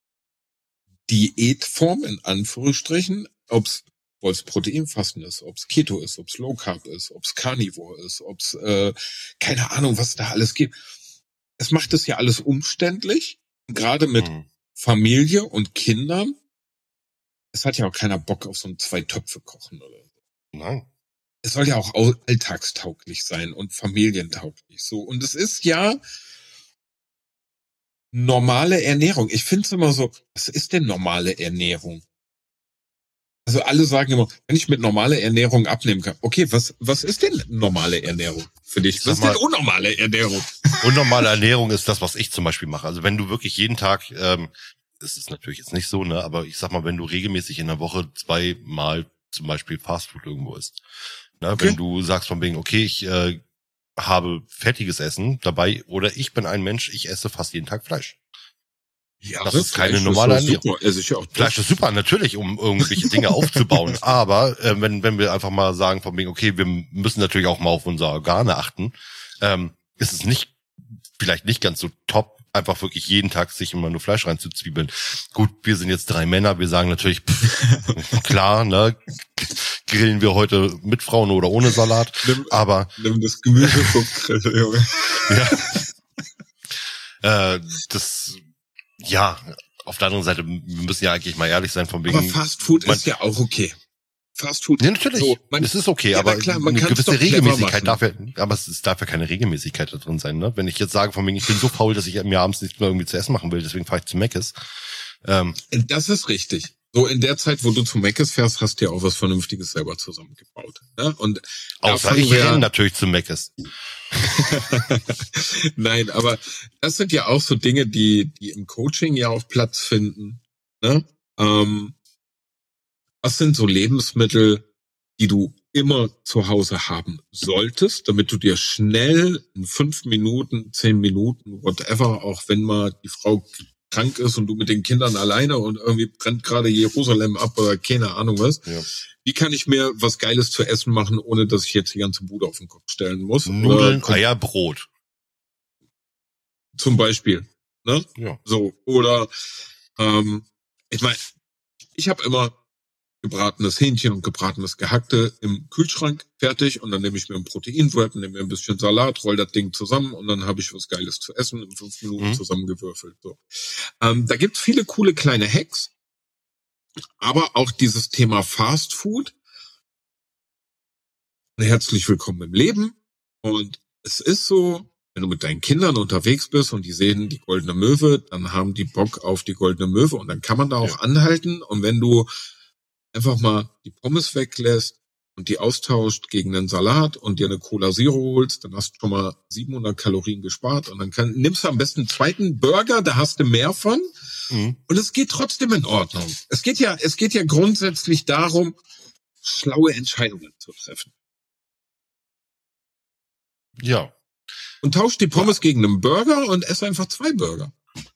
Diätform in Anführungsstrichen, ob's Wolfsproteinfasten ist, ob's Keto ist, ob's Low Carb ist, ob's Carnivore ist, ob's äh, keine Ahnung, was da alles gibt. Es macht es ja alles umständlich, gerade mit mhm. Familie und Kindern. Es hat ja auch keiner Bock auf so ein Zwei-Töpfe-Kochen oder so. Nein. Es soll ja auch alltagstauglich sein und familientauglich. So. Und es ist ja normale Ernährung. Ich finde es immer so, was ist denn normale Ernährung? Also alle sagen immer, wenn ich mit normaler Ernährung abnehmen kann. Okay, was was ist denn normale Ernährung für dich? Was ist denn unnormale Ernährung? Unnormale Ernährung ist das, was ich zum Beispiel mache. Also wenn du wirklich jeden Tag... Ähm, das ist natürlich jetzt nicht so, ne, aber ich sag mal, wenn du regelmäßig in der Woche zweimal zum Beispiel Fastfood irgendwo isst, ne, okay. Wenn du sagst von wegen, okay, ich äh, habe fettiges Essen dabei oder ich bin ein Mensch, ich esse fast jeden Tag Fleisch. Ja, das ist keine Fleisch normale ist Ernährung. super. Also ich auch Fleisch ist super, natürlich, um irgendwelche Dinge aufzubauen. Aber äh, wenn wenn wir einfach mal sagen von wegen, okay, wir müssen natürlich auch mal auf unsere Organe achten, ähm, ist es nicht vielleicht nicht ganz so top, einfach wirklich jeden Tag sich immer nur Fleisch reinzuzwiebeln. Gut, wir sind jetzt drei Männer, wir sagen natürlich, pff, klar, ne, grillen wir heute mit Frauen oder ohne Salat, nimm, aber nimm das Gemüse vom Grill, Junge. Ja. äh, das, ja, auf der anderen Seite, wir müssen ja eigentlich mal ehrlich sein von wegen. Aber Fast Food man, ist ja auch okay. Fast Food. Ja, natürlich. So, man, es ist okay, ja, aber klar, man eine kann's gewisse doch clever Regelmäßigkeit machen. darf ja, aber es, es darf ja keine Regelmäßigkeit da drin sein, ne? Wenn ich jetzt sage von wegen, ich bin so faul, dass ich mir abends nichts mehr irgendwie zu essen machen will, deswegen fahre ich zu Mc's. Ähm, Das ist richtig. So in der Zeit, wo du zu Mc's fährst, hast du ja auch was Vernünftiges selber zusammengebaut. Ne? Und da außer fangen ich wir- renne natürlich zu Mc's. Nein, aber das sind ja auch so Dinge, die, die im Coaching ja auch Platz finden. Ne? Ähm, was sind so Lebensmittel, die du immer zu Hause haben solltest, damit du dir schnell in fünf Minuten, zehn Minuten, whatever, auch wenn mal die Frau krank ist und du mit den Kindern alleine und irgendwie brennt gerade Jerusalem ab oder keine Ahnung was. Ja. Wie kann ich mir was Geiles zu essen machen, ohne dass ich jetzt die ganze Bude auf den Kopf stellen muss? Nudeln, Oder Eier, Brot. zum Beispiel. Ne? Ja. So. Oder ähm, ich meine, ich habe immer gebratenes Hähnchen und gebratenes Gehackte im Kühlschrank fertig und dann nehme ich mir ein Proteinwrap, nehme mir ein bisschen Salat, roll das Ding zusammen und dann habe ich was Geiles zu essen, in fünf Minuten Mhm. zusammengewürfelt. So. Ähm, da gibt's viele coole kleine Hacks, aber auch dieses Thema Fast Food. Herzlich willkommen im Leben und es ist so, wenn du mit deinen Kindern unterwegs bist und die sehen die Goldene Möwe, dann haben die Bock auf die Goldene Möwe und dann kann man da auch Ja. anhalten und wenn du einfach mal die Pommes weglässt und die austauscht gegen einen Salat und dir eine Cola Zero holst, dann hast du schon mal siebenhundert Kalorien gespart und dann kann, nimmst du am besten einen zweiten Burger, da hast du mehr von Mhm. und es geht trotzdem in Ordnung. Es geht ja, es geht ja grundsätzlich darum, schlaue Entscheidungen zu treffen. Ja. Und tauscht die Pommes gegen einen Burger und ess einfach zwei Burger.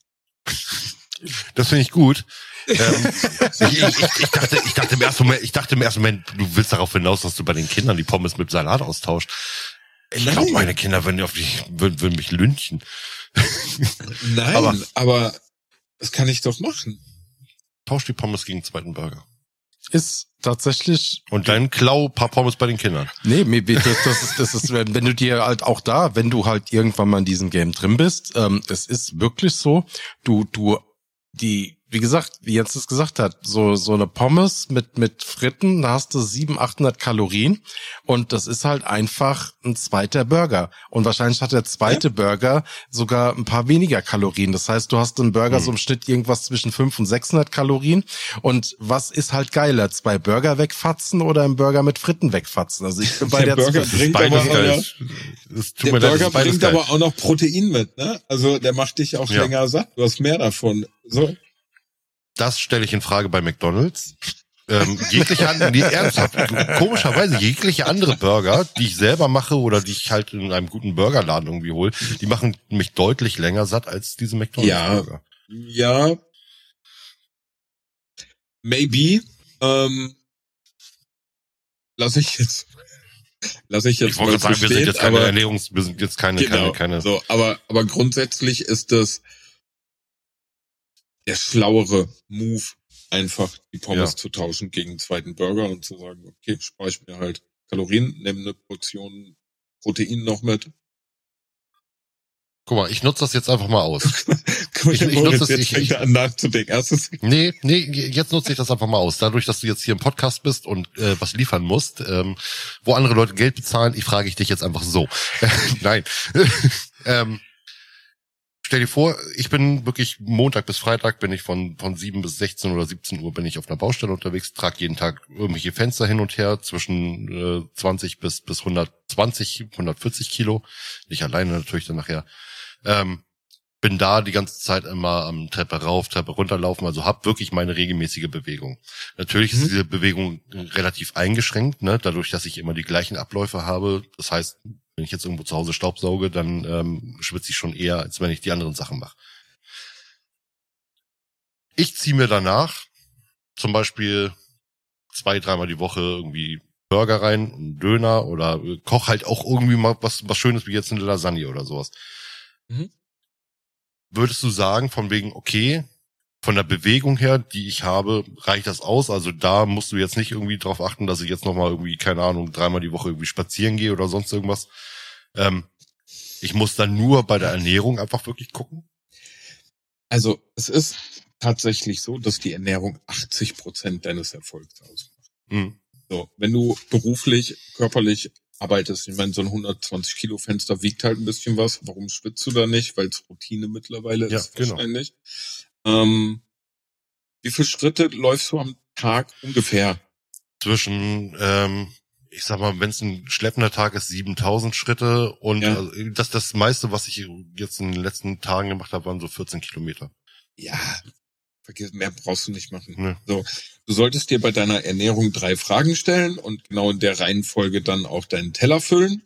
Das finde ich gut. ähm, ich, ich, ich, dachte, ich dachte im ersten Moment, ich dachte im ersten Moment, du willst darauf hinaus, dass du bei den Kindern die Pommes mit Salat austauscht. Ich Nein. glaube, meine Kinder würden, auf die, würden, würden mich lynchen. Nein, Aber- aber, das kann ich doch machen. Tausch die Pommes gegen einen zweiten Burger. Ist tatsächlich, Und dann klau ein paar Pommes bei den Kindern. nee, mir- mir- das, das ist, das ist, wenn wenn du dir halt auch da, wenn du halt irgendwann mal in diesem Game drin bist, ähm, es ist wirklich so, du, du, die, wie gesagt, wie Jens es gesagt hat, so, so eine Pommes mit, mit Fritten, da hast du siebenhundert, achthundert Kalorien und das ist halt einfach ein zweiter Burger. Und wahrscheinlich hat der zweite Ja. Burger sogar ein paar weniger Kalorien. Das heißt, du hast einen Burger Hm. so im Schnitt irgendwas zwischen fünfhundert und sechshundert Kalorien. Und was ist halt geiler? Zwei Burger wegfatzen oder ein Burger mit Fritten wegfatzen? Also ich bin bei Der der, Burger das ist bringt beides aber geil. auch geil. Es tut Der mir leid, es Burger ist beides bringt geil. aber auch noch Protein mit, ne? Also der macht dich auch Ja. länger satt. Du hast mehr davon. So. Das stelle ich in Frage bei McDonald's. Ähm, jegliche andere, die, ernsthaft, komischerweise jegliche andere Burger, die ich selber mache oder die ich halt in einem guten Burgerladen irgendwie hole, die machen mich deutlich länger satt als diese McDonald's-Burger. Ja. Maybe. Ähm, lass ich jetzt. Lass ich jetzt Ich wollte mal gerade sagen, wir sind bestehen, jetzt keine aber- Ernährungs, wir sind jetzt keine, Genau. keine, keine. So, aber, aber grundsätzlich ist das der schlauere Move, einfach die Pommes Ja. zu tauschen gegen einen zweiten Burger und zu sagen, okay, spare ich mir halt Kalorien, nehme eine Portion Protein noch mit. Guck mal, ich nutze das jetzt einfach mal aus. Guck mal, Ich- der ich Moritz, nutze es- jetzt ich- fängt ich- er an nachzudenken. Erstes, Nee, nee, jetzt nutze ich das einfach mal aus. Dadurch, dass du jetzt hier im Podcast bist und äh, was liefern musst, ähm, wo andere Leute Geld bezahlen, ich frage ich dich jetzt einfach so. Nein. ähm, stell dir vor, ich bin wirklich Montag bis Freitag bin ich von von sieben bis sechzehn oder siebzehn Uhr bin ich auf einer Baustelle unterwegs, trage jeden Tag irgendwelche Fenster hin und her zwischen äh, zwanzig bis bis hundertzwanzig, hundertvierzig Kilo. Ich alleine natürlich dann nachher. Ähm, bin da die ganze Zeit immer am Treppe rauf, Treppe runterlaufen, also hab wirklich meine regelmäßige Bewegung. Natürlich Mhm. ist diese Bewegung relativ eingeschränkt, ne, dadurch, dass ich immer die gleichen Abläufe habe. Das heißt, wenn ich jetzt irgendwo zu Hause Staubsauge, dann ähm, schwitze ich schon eher, als wenn ich die anderen Sachen mache. ich ziehe mir danach zum Beispiel zwei, dreimal die Woche irgendwie Burger rein, einen Döner oder koch halt auch irgendwie mal was, was Schönes wie jetzt eine Lasagne oder sowas. Mhm. Würdest du sagen, von wegen, okay, von der Bewegung her, die ich habe, reicht das aus? Also da musst du jetzt nicht irgendwie drauf achten, dass ich jetzt nochmal irgendwie, keine Ahnung, dreimal die Woche irgendwie spazieren gehe oder sonst irgendwas. Ähm, ich muss dann nur bei der Ernährung einfach wirklich gucken? Also es ist tatsächlich so, dass die Ernährung achtzig Prozent deines Erfolgs ausmacht. Mhm. So, wenn du beruflich, körperlich arbeitest, ich meine, so ein hundertzwanzig Kilo Fenster wiegt halt ein bisschen was. Warum schwitzt du da nicht? Weil es Routine mittlerweile Ja, ist genau. wahrscheinlich. Ähm, wie viele Schritte läufst du am Tag ungefähr? Zwischen, ähm, ich sag mal, wenn es ein schleppender Tag ist, siebentausend Schritte und Ja. also, das das meiste, was ich jetzt in den letzten Tagen gemacht habe, waren so vierzehn Kilometer. Ja, vergiss, mehr brauchst du nicht machen. Ne? So, du solltest dir bei deiner Ernährung drei Fragen stellen und genau in der Reihenfolge dann auch deinen Teller füllen.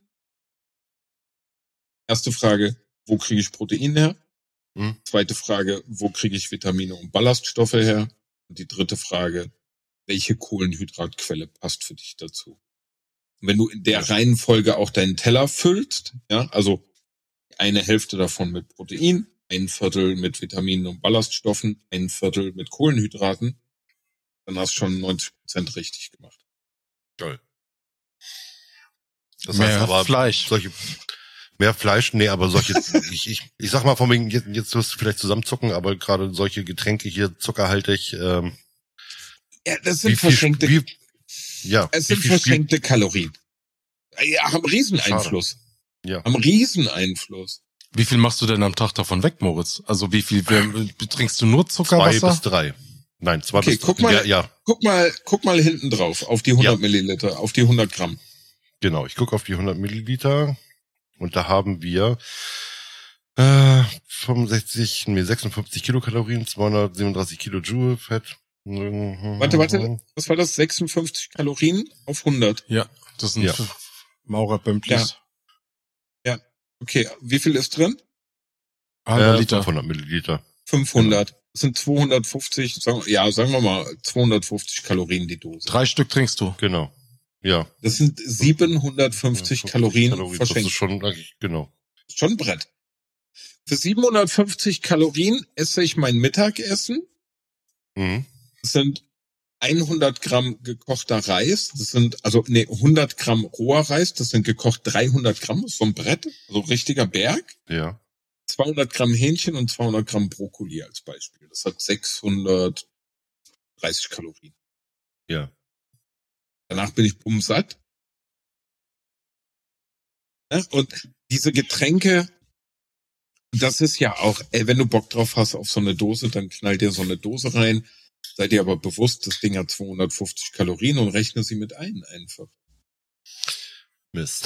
Erste Frage, wo kriege ich Protein her? Hm? Zweite Frage, wo kriege ich Vitamine und Ballaststoffe her? Und die dritte Frage, welche Kohlenhydratquelle passt für dich dazu? Und wenn du in der Reihenfolge auch deinen Teller füllst, ja, also eine Hälfte davon mit Protein, ein Viertel mit Vitaminen und Ballaststoffen, ein Viertel mit Kohlenhydraten, dann hast du schon neunzig Prozent richtig gemacht. Toll. Das Mehr heißt aber, Fleisch. solche, mehr Fleisch, nee, aber solche, ich, ich, ich sag mal von wegen, jetzt, jetzt wirst du vielleicht zusammenzucken, aber gerade solche Getränke hier, zuckerhaltig, ähm, Ja, das sind wie viel, verschenkte, wie, ja, es wie sind viel spielt, verschenkte Kalorien. Ja, haben Rieseneinfluss. ja, Haben Rieseneinfluss. Wie viel machst du denn am Tag davon weg, Moritz? Also wie viel wer, trinkst du nur zwei Zuckerwasser? bis drei. Nein, zwei Okay, bis guck drei. mal. Ja, ja, Guck mal, guck mal hinten drauf, auf die hundert Ja. Milliliter, auf die hundert Gramm. genau. Ich gucke auf die hundert Milliliter und da haben wir äh, fünfundsechzig, nee, sechsundfünfzig Kilokalorien, zweihundertsiebenunddreißig Kilojoule Fett. Warte, warte, was war das? sechsundfünfzig Kalorien auf hundert. Ja, das sind Ja. Maurer-Bömplis. Okay, wie viel ist drin? Halber Äh, Liter. fünfhundert Milliliter. fünfhundert. Das sind zweihundertfünfzig, sagen, ja, sagen wir mal, zweihundertfünfzig Kalorien die Dose. Drei Stück trinkst du. Genau. Ja. Das sind siebenhundertfünfzig Kalorien Das verschenkt. ist schon, eigentlich- genau. Schon ein Brett. Für siebenhundertfünfzig Kalorien esse ich mein Mittagessen. Mhm. Das sind hundert Gramm gekochter Reis. Das sind, also, nee, hundert Gramm roher Reis. Das sind gekocht dreihundert Gramm. Das ist so ein Brett. So ein richtiger Berg. Ja. zweihundert Gramm Hähnchen und zweihundert Gramm Brokkoli als Beispiel. Das hat sechshundertdreißig Kalorien. Ja. Danach bin ich bummsatt. Ja, und diese Getränke, das ist ja auch, ey, wenn du Bock drauf hast auf so eine Dose, dann knall dir so eine Dose rein. Sei dir aber bewusst, das Ding hat zweihundertfünfzig Kalorien und rechne sie mit ein einfach. Mist.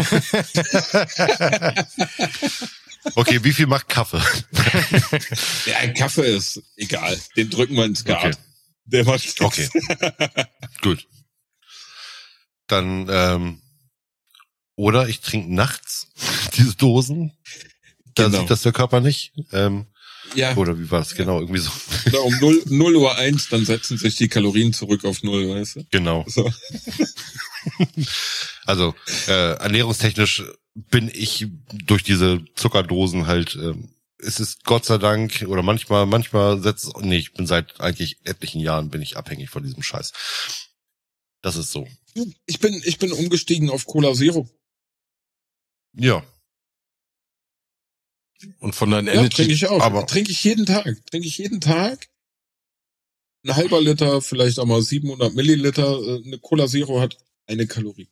Okay, wie viel macht Kaffee? Ja, ein Kaffee ist egal. Den drücken wir ins Skat. Okay. Der macht Spaß. Okay. Gut. Dann, ähm, oder ich trinke nachts diese Dosen. Da Genau. sieht das der Körper nicht. Ähm, Ja, oder wie war es? Genau, irgendwie so. oder um null Uhr eins, dann setzen sich die Kalorien zurück auf null, weißt du? Genau. So. Also äh, ernährungstechnisch bin ich durch diese Zuckerdosen halt, ähm, es ist Gott sei Dank, oder manchmal, manchmal setzt, nee, ich bin seit eigentlich etlichen Jahren bin ich abhängig von diesem Scheiß. Das ist so. Ich bin, ich bin umgestiegen auf Cola Zero. Ja, Und von deinen Ja, Energy. trinke ich auch. aber- Trinke ich jeden Tag. Trinke ich jeden Tag. Ein halber Liter, vielleicht auch mal siebenhundert Milliliter. Äh, Eine Cola Zero hat eine Kalorie.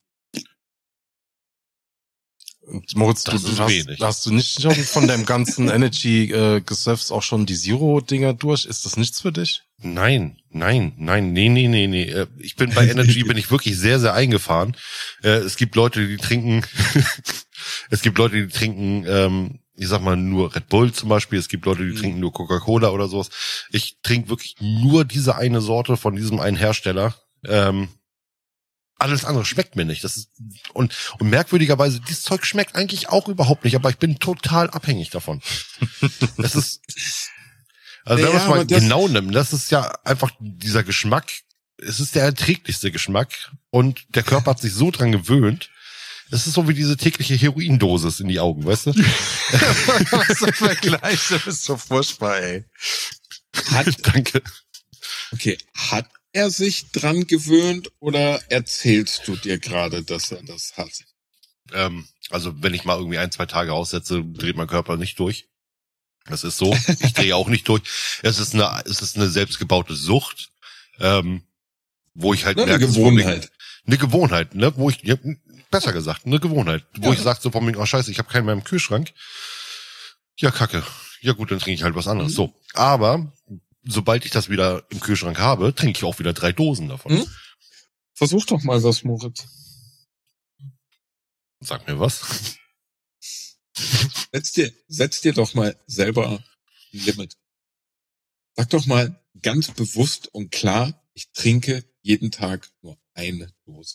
Und Moritz, du, Das du ist hast, wenig. hast du nicht schon von deinem ganzen Energy-Gesöffs auch schon die Zero-Dinger durch? Ist das nichts für dich? nein, nein, nein, nee, nee, nee, nee. Äh, Ich bin bei Energy, bin ich wirklich sehr, sehr eingefahren. Äh, Es gibt Leute, die trinken, es gibt Leute, die trinken, ähm, ich sag mal, nur Red Bull zum Beispiel. Es gibt Leute, die Mhm. trinken nur Coca-Cola oder sowas. Ich trinke wirklich nur diese eine Sorte von diesem einen Hersteller. Ähm, alles andere schmeckt mir nicht. Das ist, und, und merkwürdigerweise, dieses Zeug schmeckt eigentlich auch überhaupt nicht, aber ich bin total abhängig davon. Das ist, Also wenn Ja, man es mal aber das- genau nimmt, das ist ja einfach dieser Geschmack, es ist der erträglichste Geschmack und der Körper hat sich so dran gewöhnt. Es ist so wie diese tägliche Heroindosis in die Augen, weißt du? Was für Vergleiche, das ist so furchtbar, ey. Hat, Danke. okay, hat er sich dran gewöhnt oder erzählst du dir gerade, dass er das hat? Ähm, also wenn ich mal irgendwie ein, zwei Tage aussetze, dreht mein Körper nicht durch. Das ist so. Ich drehe auch nicht durch. Es ist eine, es ist eine selbstgebaute Sucht, ähm, wo ich halt Na, eine merke, Gewohnheit. Eine Gewohnheit, ne? Wo ich, ja, besser gesagt, eine Gewohnheit. Wo Ja. ich sage so von mir, oh scheiße, ich habe keinen mehr im Kühlschrank. Ja, kacke. Ja gut, dann trinke ich halt was anderes. Mhm. So. Aber sobald ich das wieder im Kühlschrank habe, trinke ich auch wieder drei Dosen davon. Mhm. Versuch doch mal was, Moritz. Sag mir was. Setz dir, setz dir doch mal selber ein Limit. Sag doch mal ganz bewusst und klar, ich trinke jeden Tag nur eine Dose.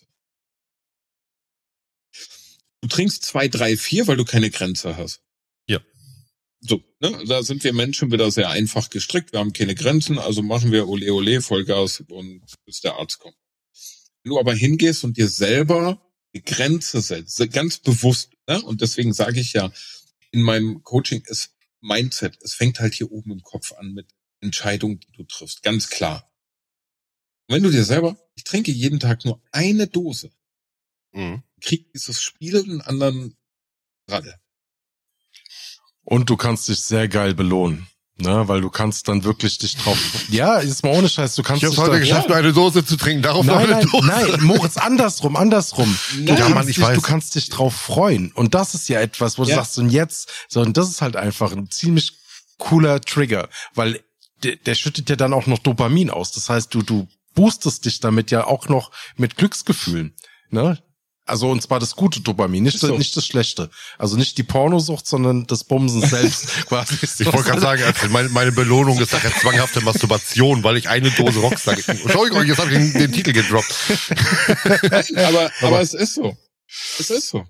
Du trinkst zwei, drei, vier, weil du keine Grenze hast. Ja. So, ne, da sind wir Menschen wieder sehr einfach gestrickt. Wir haben keine Grenzen, also machen wir Ole Ole, Vollgas und bis der Arzt kommt. Wenn du aber hingehst und dir selber eine Grenze setzt, ganz bewusst, ne, und deswegen sage ich ja, in meinem Coaching ist Mindset, es fängt halt hier oben im Kopf an mit Entscheidungen, die du triffst, ganz klar. Und wenn du dir selber, ich trinke jeden Tag nur eine Dose, Mhm. kriegt dieses Spiel einen anderen Ralle. Und du kannst dich sehr geil belohnen, ne, weil du kannst dann wirklich dich drauf, ja, ist mal ohne Scheiß, du kannst Ich habe dich heute da, geschafft, nur eine Dose zu trinken. Darauf noch Nein, eine nein, Dose. nein, Moritz, andersrum, andersrum. Du, Ja, kannst Mann, ich dich, weiß. du kannst dich drauf freuen. Und das ist ja etwas, wo du Ja. sagst, und jetzt, so, und das ist halt einfach ein ziemlich cooler Trigger, weil der, der schüttet ja dann auch noch Dopamin aus. Das heißt, du, du boostest dich damit ja auch noch mit Glücksgefühlen, ne? Also, und zwar das gute Dopamin, nicht, Ist so. nicht das schlechte. Also nicht die Pornosucht, sondern das Bumsen selbst, quasi. Ich wollte gerade sagen, also meine, meine Belohnung ist nachher zwanghafte Masturbation, weil ich eine Dose Rockstar gekriegt habe. Entschuldigung, jetzt habe ich den, den Titel gedroppt. aber, aber es ist so. Es ist so.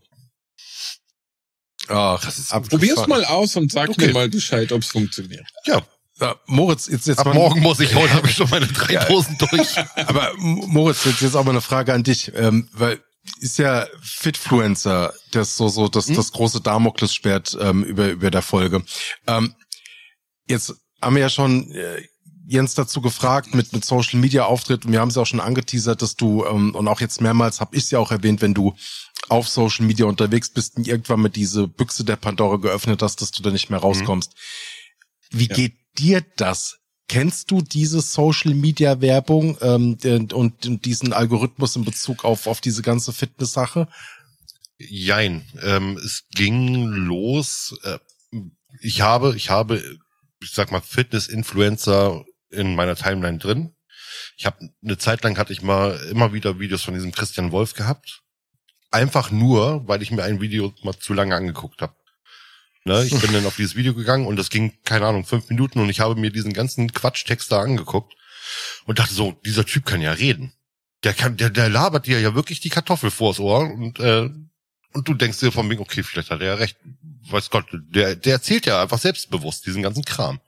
Ach, Das ist- abgefahren. Probier's mal aus und sag Okay. mir mal Bescheid, ob's funktioniert. Ja, Ja, Moritz, jetzt, jetzt ab mal- morgen muss ich, heute habe ich schon meine drei Ja. Dosen durch. Aber M- Moritz, jetzt, jetzt auch mal eine Frage an dich, ähm, weil ist ja Fitfluencer, das so so das Hm? das große Damoklesschwert ähm, über über der Folge. Ähm, jetzt haben wir ja schon äh, Jens dazu gefragt mit mit Social Media Auftritt und wir haben es auch schon angeteasert, dass du ähm, und auch jetzt mehrmals habe ich es ja auch erwähnt, wenn du auf Social Media unterwegs bist und irgendwann mit diese Büchse der Pandora geöffnet hast, dass du da nicht mehr rauskommst. Wie Ja. geht dir das? Kennst du diese Social-Media-Werbung ähm, und, und diesen Algorithmus in Bezug auf auf diese ganze Fitness-Sache? Jein, ähm, es ging los. Äh, ich habe, ich habe, ich sag mal, Fitness-Influencer in meiner Timeline drin. Ich habe eine Zeit lang hatte ich mal immer wieder Videos von diesem Christian Wolf gehabt. Einfach nur, weil ich mir ein Video mal zu lange angeguckt habe. Ne, ich bin dann auf dieses Video gegangen und das ging, keine Ahnung, fünf Minuten und ich habe mir diesen ganzen Quatschtext da angeguckt und dachte so, dieser Typ kann ja reden. Der kann, der, der labert dir ja wirklich die Kartoffel vors Ohr und, äh, und du denkst dir von mir, okay, vielleicht hat er ja recht. Weiß Gott, der, der erzählt ja einfach selbstbewusst diesen ganzen Kram.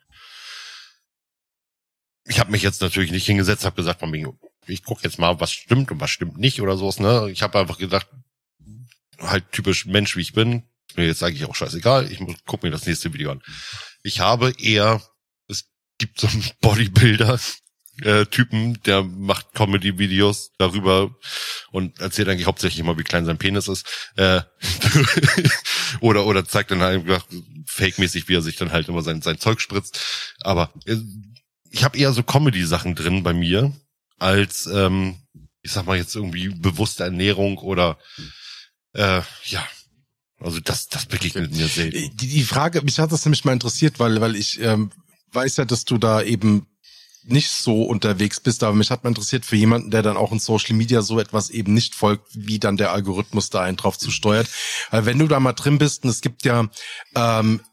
Ich habe mich jetzt natürlich nicht hingesetzt, habe gesagt von mir, ich gucke jetzt mal, was stimmt und was stimmt nicht oder sowas, ne? Ich habe einfach gedacht, halt typisch Mensch, wie ich bin, mir jetzt eigentlich auch scheißegal, ich muss, guck mir das nächste Video an. Ich habe eher, es gibt so einen Bodybuilder, äh, Typen, der macht Comedy-Videos darüber und erzählt eigentlich hauptsächlich immer, wie klein sein Penis ist. Äh, oder oder zeigt dann halt fake-mäßig, wie er sich dann halt immer sein, sein Zeug spritzt. Aber äh, ich habe eher so Comedy-Sachen drin bei mir, als, ähm, ich sag mal jetzt irgendwie bewusste Ernährung oder äh, ja, also das das begegnet mir selten. Die, die Frage, mich hat das nämlich mal interessiert, weil weil ich ähm, weiß ja, dass du da eben nicht so unterwegs bist, aber mich hat mal interessiert für jemanden, der dann auch in Social Media so etwas eben nicht folgt, wie dann der Algorithmus da einen drauf zusteuert. Weil wenn du da mal drin bist und es gibt ja ähm,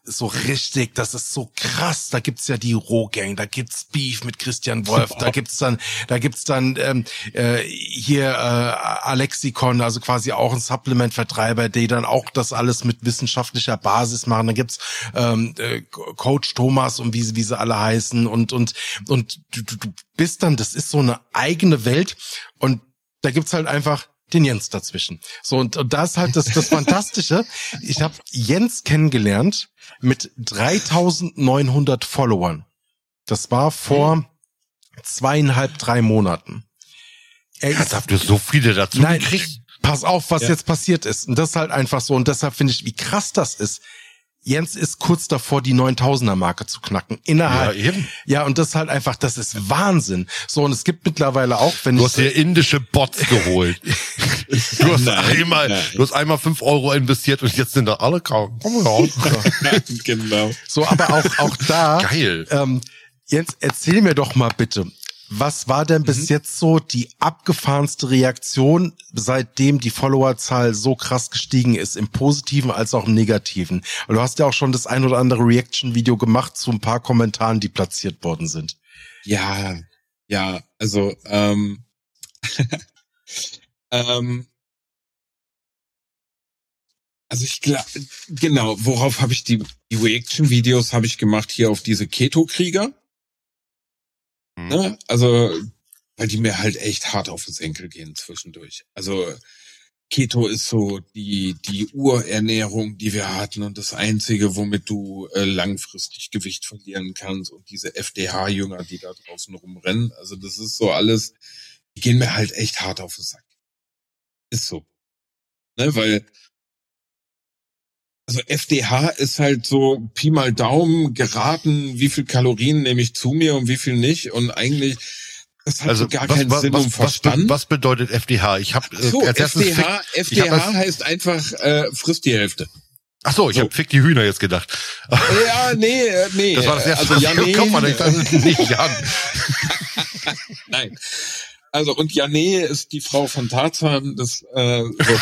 so richtig, das ist so krass. Da gibt's ja die Rohgang, da gibt's Beef mit Christian Wolf, da gibt's dann, da gibt's dann ähm, äh, hier äh, Alexikon, also quasi auch ein Supplement-Vertreiber, die dann auch das alles mit wissenschaftlicher Basis machen. Dann gibt's ähm, äh, Coach Thomas und wie, wie sie alle heißen und und und du, du, du bist dann, das ist so eine eigene Welt und da gibt's halt einfach den Jens dazwischen. So, und, und da ist halt das, das Fantastische. Ich habe Jens kennengelernt mit dreitausendneunhundert Followern. Das war vor zweieinhalb, drei Monaten. Er Jetzt habt ihr so viele dazu Nein, gekriegt. pass auf, was Ja. jetzt passiert ist. Und das ist halt einfach so. Und deshalb finde ich, wie krass das ist. Jens ist kurz davor, die neuntausender-Marke zu knacken. Innerhalb. Ja, eben. Ja, und das ist halt einfach, das ist Wahnsinn. So, und es gibt mittlerweile auch, wenn Du ich... hast dir indische Bots geholt. Du hast Nein, einmal, nein. du hast einmal fünf Euro investiert und jetzt sind da alle kaum. Genau. So, aber auch, auch da... Geil. Ähm, Jens, erzähl mir doch mal bitte, was war denn bis jetzt so die abgefahrenste Reaktion, seitdem die Followerzahl so krass gestiegen ist, im Positiven als auch im Negativen? Weil du hast ja auch schon das ein oder andere Reaction-Video gemacht zu ein paar Kommentaren, die platziert worden sind. Ja, ja, also, ähm, ähm, also ich glaube, genau, worauf habe ich die, die Reaction-Videos habe ich gemacht hier auf diese Keto-Krieger. Hm. Ne? Also, weil die mir halt echt hart auf den Senkel gehen zwischendurch. Also, Keto ist so die, die Urernährung, die wir hatten und das Einzige, womit du äh, langfristig Gewicht verlieren kannst und diese F D H-Jünger, die da draußen rumrennen. Also, das ist so alles, die gehen mir halt echt hart auf den Sack. Ist so. Ne, weil, also F D H ist halt so Pi mal Daumen geraten, wie viel Kalorien nehme ich zu mir und wie viel nicht. Und eigentlich, das hat Also so gar was, keinen was, Sinn was, und was, be- Verstand. was bedeutet F D H? Ich habe äh, so, als erstes F D H, Fick, F ich D hab H das, heißt einfach, äh, frisst die Hälfte. ach so, ich so. habe Fick die Hühner jetzt gedacht. Ja, nee, äh, nee. Das war das erste, also, was ja, mir im nee. Kopf war. Ich dachte, nicht Jan. Nein. Also, und Janee ist die Frau von Tarzan, das, äh,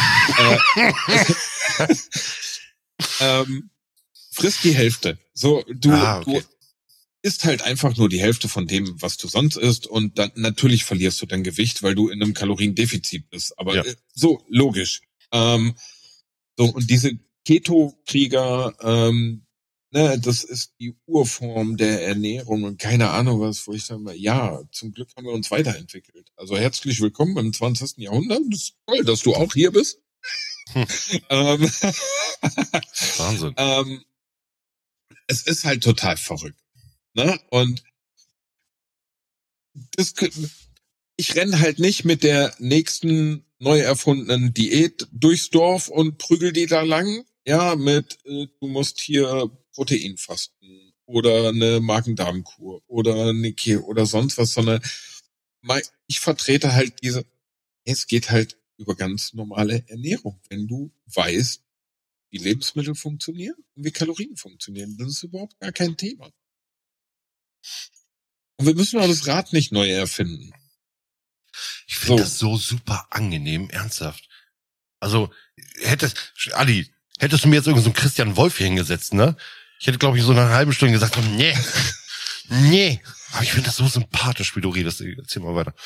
so, äh, ähm, frisst die Hälfte. So, du, Ah, okay. du isst halt einfach nur die Hälfte von dem, was du sonst isst, und dann natürlich verlierst du dein Gewicht, weil du in einem Kaloriendefizit bist. Aber Ja. äh, so, logisch. Ähm, so, und diese Keto-Krieger, ähm, ne, das ist die Urform der Ernährung und keine Ahnung was, wo ich sage mal, ja, zum Glück haben wir uns weiterentwickelt. Also herzlich willkommen im zwanzigsten Jahrhundert. Das ist toll, dass du auch hier bist. Hm. ähm, Wahnsinn. ähm, es ist halt total verrückt. Ne? Und das, ich renne halt nicht mit der nächsten neu erfundenen Diät durchs Dorf und prügel die da lang. Ja, mit, äh, du musst hier Protein fasten oder eine Magen-Darm-Kur oder eine Keto oder sonst was, sondern ich vertrete halt diese, es geht halt über ganz normale Ernährung. Wenn du weißt, wie Lebensmittel funktionieren und wie Kalorien funktionieren, das ist überhaupt gar kein Thema. Und wir müssen auch das Rad nicht neu erfinden. Ich finde So. das so super angenehm, ernsthaft. Also, hättest, Ali, hättest du mir jetzt irgend so einen Christian Wolf hier hingesetzt, ne? Ich hätte, glaube ich, so nach einer halben Stunde gesagt, nee, nee. Aber ich finde das so sympathisch, wie du redest. Erzähl mal weiter.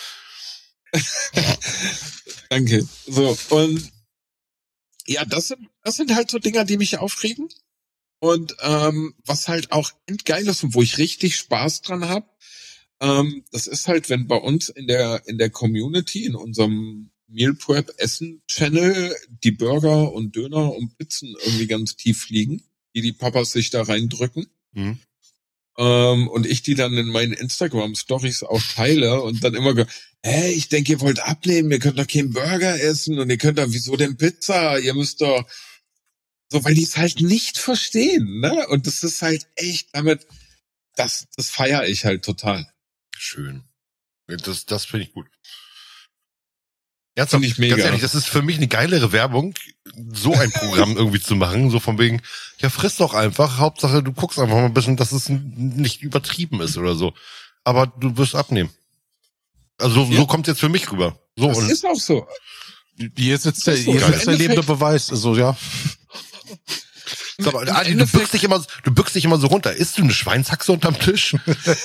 Danke. So, und ja, das sind, das sind halt so Dinger, die mich aufregen. Und ähm, was halt auch geil ist und wo ich richtig Spaß dran habe, ähm, das ist halt, wenn bei uns in der in der Community, in unserem Meal Prep Essen Channel, die Burger und Döner und Pizzen irgendwie ganz tief liegen, die die Papas sich da reindrücken. Mhm. Ähm, und ich die dann in meinen Instagram-Stories auch teile und dann immer, ge- hey, ich denke, ihr wollt abnehmen, ihr könnt doch keinen Burger essen und ihr könnt doch, wieso denn Pizza? Ihr müsst doch, so, weil die es halt nicht verstehen, ne? Und das ist halt echt damit, das, das feiere ich halt total. Schön. Das, das finde ich gut. Ernsthaft, Find ich mega. Ganz ehrlich, das ist für mich eine geilere Werbung, so ein Programm irgendwie zu machen, so von wegen, ja, friss doch einfach, Hauptsache du guckst einfach mal ein bisschen, dass es nicht übertrieben ist oder so. Aber du wirst abnehmen. Also so, Ja. so kommt jetzt für mich rüber. So, Das und ist auch so. Hier sitzt der, Das ist so. hier Im sitzt der lebende Endeffekt- Beweis. Also, ja. Sag mal, Adi, du bückst dich immer, du bückst dich immer so runter. Isst du eine Schweinshaxe unterm Tisch? Das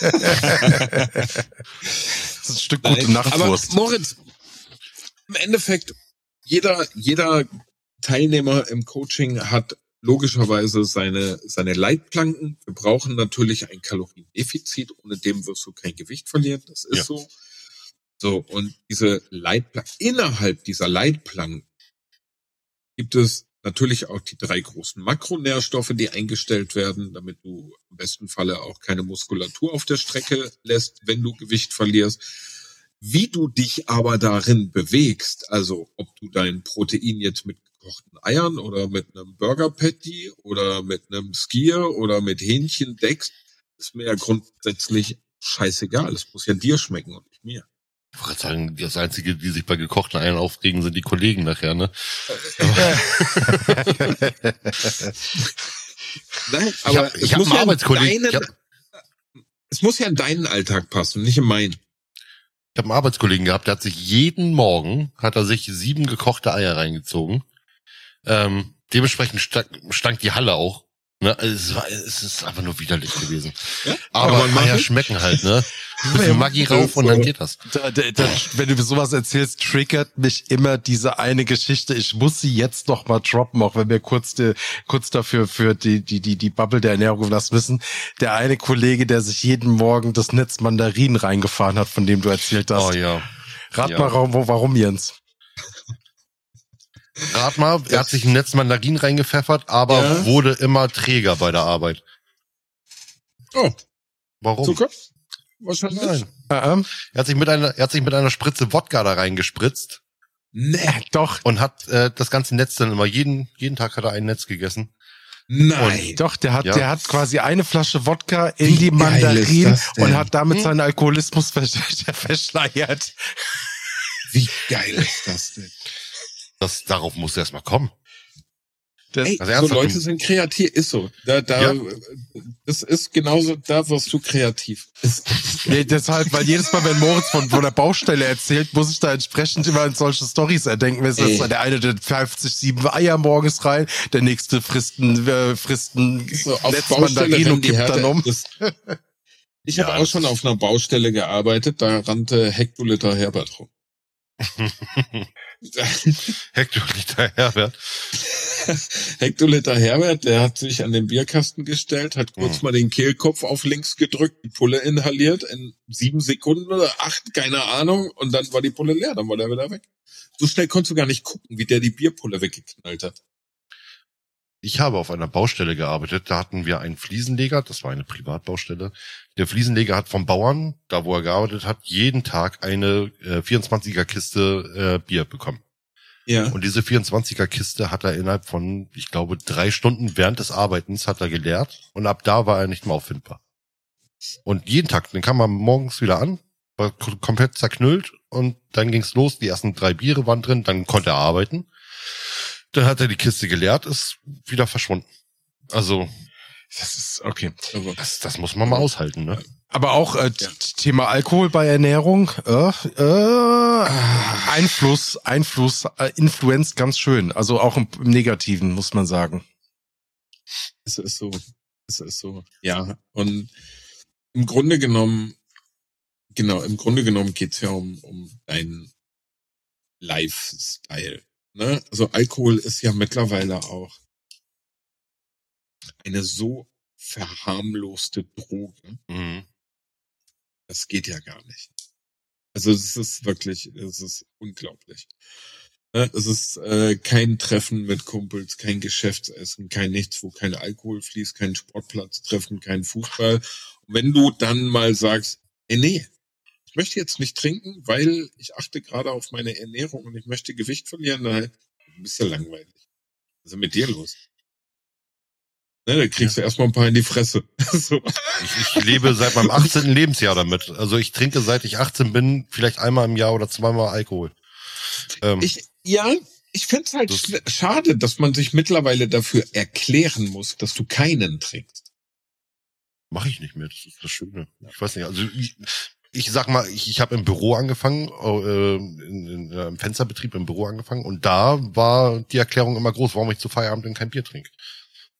ist ein Stück gute Nein, Nachtwurst. Aber Moritz, im Endeffekt, jeder, jeder Teilnehmer im Coaching hat logischerweise seine, seine Leitplanken. Wir brauchen natürlich ein Kaloriendefizit, ohne dem wirst du kein Gewicht verlieren. Das ist ja so. So, und diese Leitplanken, innerhalb dieser Leitplanken gibt es natürlich auch die drei großen Makronährstoffe, die eingestellt werden, damit du im besten Falle auch keine Muskulatur auf der Strecke lässt, wenn du Gewicht verlierst. Wie du dich aber darin bewegst, also ob du dein Protein jetzt mit gekochten Eiern oder mit einem Burger Patty oder mit einem Skier oder mit Hähnchen deckst, ist mir ja grundsätzlich scheißegal. Es muss ja dir schmecken und nicht mir. Ich wollte sagen, das Einzige, die sich bei gekochten Eiern aufregen, sind die Kollegen nachher, ne? Nein, aber ich hab, ich hab einen Arbeitskollegen. Ja deinen, es muss ja in deinen Alltag passen, nicht in meinen. Ich habe einen Arbeitskollegen gehabt, der hat sich jeden Morgen, hat er sich sieben gekochte Eier reingezogen. Ähm, dementsprechend stank, stank die Halle auch. Ne? Es, war, es ist einfach nur widerlich gewesen. Ja? Aber Eier schmecken halt, ne? Ein bisschen Maggi rauf und dann geht das. Da, da, da, wenn du sowas erzählst, triggert mich immer diese eine Geschichte. Ich muss sie jetzt noch mal droppen, auch wenn wir kurz, die, kurz dafür für die, die, die, die Bubble der Ernährung was wissen. Der eine Kollege, der sich jeden Morgen das Netz Mandarinen reingefahren hat, von dem du erzählt hast. Oh ja. Rat ja. mal, warum, warum, Jens? Rat mal, er hat sich ein Netz Mandarinen reingepfeffert, aber ja. wurde immer träger bei der Arbeit. Oh. Warum? Zucker? Wahrscheinlich. Nein. Uh-uh. Er hat sich mit einer, er hat sich mit einer Spritze Wodka da reingespritzt. Nee, doch. Und hat äh, das ganze Netz dann immer jeden jeden Tag hat er ein Netz gegessen. Nein. Und doch, der hat ja. der hat quasi eine Flasche Wodka in Wie die Mandarinen und hat damit hm? seinen Alkoholismus verschleiert. Wie geil ist das denn? Das, darauf muss erst mal kommen. Das, Ey, also so Leute sind kreativ, ist so. Da, da, ja. Das ist genauso, da wirst du kreativ. Nee, deshalb, weil jedes Mal, wenn Moritz von, von der Baustelle erzählt, muss ich da entsprechend immer an solche Storys erdenken. Das ist der eine, der pfeift sich sieben Eier morgens rein, der nächste frisst ein, äh, frisst ein so, Netzmandarin und kippt dann um. Das, ich ja, habe auch schon auf einer Baustelle gearbeitet, da rannte Hektoliter Herbert rum. Hektoliter Herbert. Hektoliter Herbert, der hat sich an den Bierkasten gestellt, hat kurz mhm. mal den Kehlkopf auf links gedrückt, die Pulle inhaliert in sieben Sekunden oder acht, keine Ahnung, und dann war die Pulle leer, dann war der wieder weg. So schnell konntest du gar nicht gucken, wie der die Bierpulle weggeknallt hat. Ich habe auf einer Baustelle gearbeitet, da hatten wir einen Fliesenleger, das war eine Privatbaustelle. Der Fliesenleger hat vom Bauern, da wo er gearbeitet hat, jeden Tag eine äh, vierundzwanziger Kiste äh, Bier bekommen. Ja. Und diese vierundzwanziger Kiste hat er innerhalb von, ich glaube, drei Stunden während des Arbeitens hat er geleert und ab da war er nicht mehr auffindbar. Und jeden Tag, den kam er morgens wieder an, war komplett zerknüllt und dann ging's los, die ersten drei Biere waren drin, dann konnte er arbeiten. Dann hat er die Kiste geleert, ist wieder verschwunden. Also, das ist, okay. Das, das muss man mal aushalten, ne? Aber auch äh, ja. Thema Alkohol bei Ernährung, äh, äh, Einfluss, Einfluss, äh, Influenz ganz schön. Also auch im, im Negativen, muss man sagen. Es ist so, es ist so, ja. Und im Grunde genommen, genau, im Grunde genommen geht's ja um, um deinen Lifestyle. Ne? Also Alkohol ist ja mittlerweile auch eine so verharmloste Droge. Mhm. Das geht ja gar nicht. Also es ist wirklich, es ist unglaublich. Ne? Es ist äh, kein Treffen mit Kumpels, kein Geschäftsessen, kein nichts, wo kein Alkohol fließt, kein Sportplatztreffen, kein Fußball. Und wenn du dann mal sagst, ey, nee, ich möchte jetzt nicht trinken, weil ich achte gerade auf meine Ernährung und ich möchte Gewicht verlieren, dann bist du langweilig. Was ist mit dir los? Ne, da kriegst ja. du erstmal ein paar in die Fresse. So. ich, ich lebe seit meinem achtzehnten Lebensjahr damit. Also ich trinke seit ich achtzehn bin vielleicht einmal im Jahr oder zweimal Alkohol. Ähm, ich, ja, ich find's halt das schade, dass man sich mittlerweile dafür erklären muss, dass du keinen trinkst. Mache ich nicht mehr, das ist das Schöne. Ich weiß nicht, also ich, ich sag mal, ich, ich habe im Büro angefangen, äh, in, in, äh, im Fensterbetrieb im Büro angefangen und da war die Erklärung immer groß, warum ich zu Feierabend denn kein Bier trinke.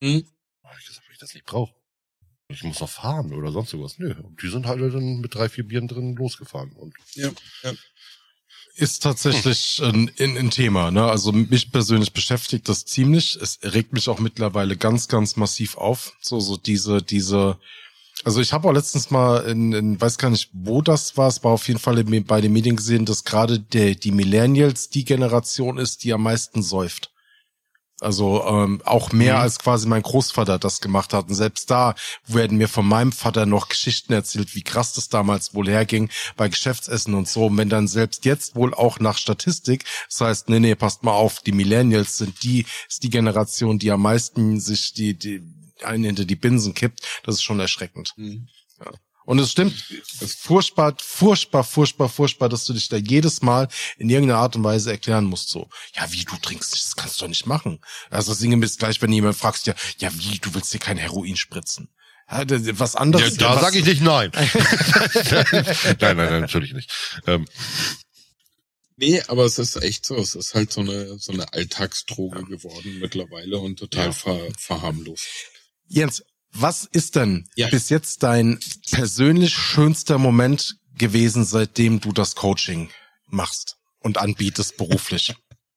Hm? Hab ich gesagt, wenn ich das nicht brauche. Ich muss noch fahren oder sonst irgendwas. Nö. Und die sind halt dann mit drei, vier Bieren drin losgefahren. Und Ja, ja. Ist tatsächlich ein, ein, ein Thema, ne? Also mich persönlich beschäftigt das ziemlich. Es regt mich auch mittlerweile ganz, ganz massiv auf. So, so diese, diese, also ich habe auch letztens mal in, in, weiß gar nicht, wo das war, es war auf jeden Fall in, bei den Medien gesehen, dass gerade der, die Millennials die Generation ist, die am meisten säuft. Also ähm, auch mehr Mhm. als quasi mein Großvater das gemacht hat. Und selbst da werden mir von meinem Vater noch Geschichten erzählt, wie krass das damals wohl herging bei Geschäftsessen und so. Und wenn dann selbst jetzt wohl auch nach Statistik, das heißt, nee, nee, passt mal auf, die Millennials sind die, ist die Generation, die am meisten sich die, die einen hinter die Binsen kippt, das ist schon erschreckend. Hm. Und es stimmt, es ist furchtbar, furchtbar, furchtbar, furchtbar, dass du dich da jedes Mal in irgendeiner Art und Weise erklären musst, so, ja, wie, du trinkst nicht, das kannst du doch nicht machen. Also singe mir gleich, wenn jemand fragst, ja, ja, wie, du willst dir kein Heroin spritzen. Ja, das- was ja, anderes. da was, sage ich nicht nein. nein, nein, nein, natürlich nicht. Ähm, Nee, aber es ist echt so. Es ist halt so eine, so eine Alltagsdroge geworden mittlerweile und total Ja. ver, verharmlost. Jens, was ist denn Ja. bis jetzt dein persönlich schönster Moment gewesen, seitdem du das Coaching machst und anbietest beruflich?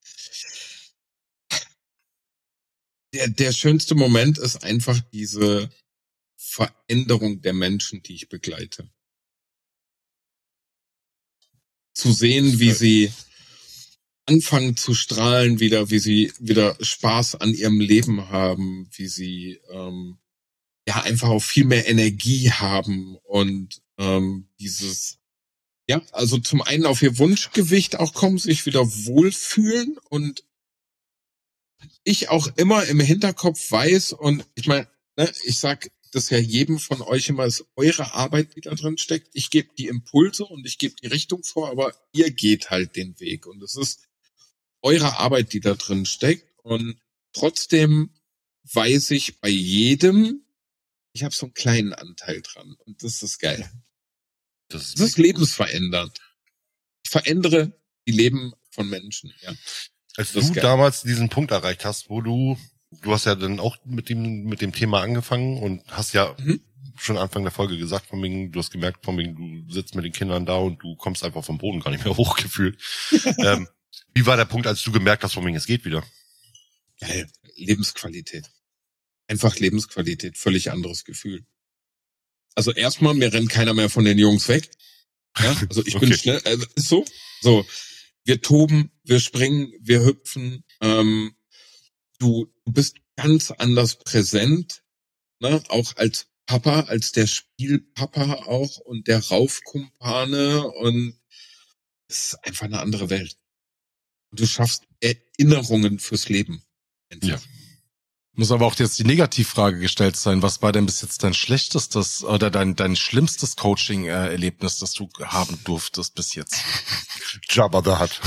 Der, der schönste Moment ist einfach diese Veränderung der Menschen, die ich begleite. Zu sehen, wie sie anfangen zu strahlen wieder, wie sie wieder Spaß an ihrem Leben haben, wie sie ähm, ja einfach auch viel mehr Energie haben und ähm, dieses, ja, also zum einen auf ihr Wunschgewicht auch kommen, sich wieder wohlfühlen und ich auch immer im Hinterkopf weiß und ich meine, ne, ich sag das ja jedem von euch immer, ist eure Arbeit, die da drin steckt. Ich gebe die Impulse und ich gebe die Richtung vor, aber ihr geht halt den Weg und es ist eure Arbeit, die da drin steckt und trotzdem weiß ich bei jedem, ich habe so einen kleinen Anteil dran und das ist geil. das Das ist lebensverändernd. Ich verändere die Leben von Menschen, ja. Als Das ist du geil. damals diesen Punkt erreicht hast, wo du, du hast ja dann auch mit dem, mit dem Thema angefangen und hast ja Mhm. schon Anfang der Folge gesagt, von wegen, du hast gemerkt, von wegen, du sitzt mit den Kindern da und du kommst einfach vom Boden gar nicht mehr hochgefühlt. ähm, wie war der Punkt, als du gemerkt hast, von wegen, es geht wieder? Geil. Lebensqualität. Einfach Lebensqualität, völlig anderes Gefühl. Also erstmal, mir rennt keiner mehr von den Jungs weg. Ja, also ich bin Okay. schnell, also ist so. So, wir toben, wir springen, wir hüpfen. Ähm, du, du bist ganz anders präsent, ne? Auch als Papa, als der Spielpapa auch und der Raufkumpane und es ist einfach eine andere Welt. Und du schaffst Erinnerungen fürs Leben. Einfach. Ja. Muss aber auch jetzt die Negativfrage gestellt sein. Was war denn bis jetzt dein schlechtestes oder dein, dein schlimmstes Coaching-Erlebnis, das du haben durftest bis jetzt? Jabba the Hutt.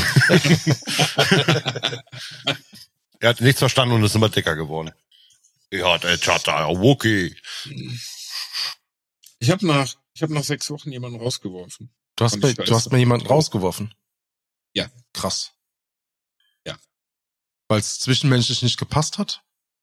Er hat nichts verstanden und ist immer dicker geworden. Ja, der Chata, Wookie. Ich habe nach, ich habe nach sechs Wochen jemanden rausgeworfen. Du hast, Und bei, ich weiß, du hast mir jemanden drauf. rausgeworfen. Ja. Krass. Ja. Weil es zwischenmenschlich nicht gepasst hat?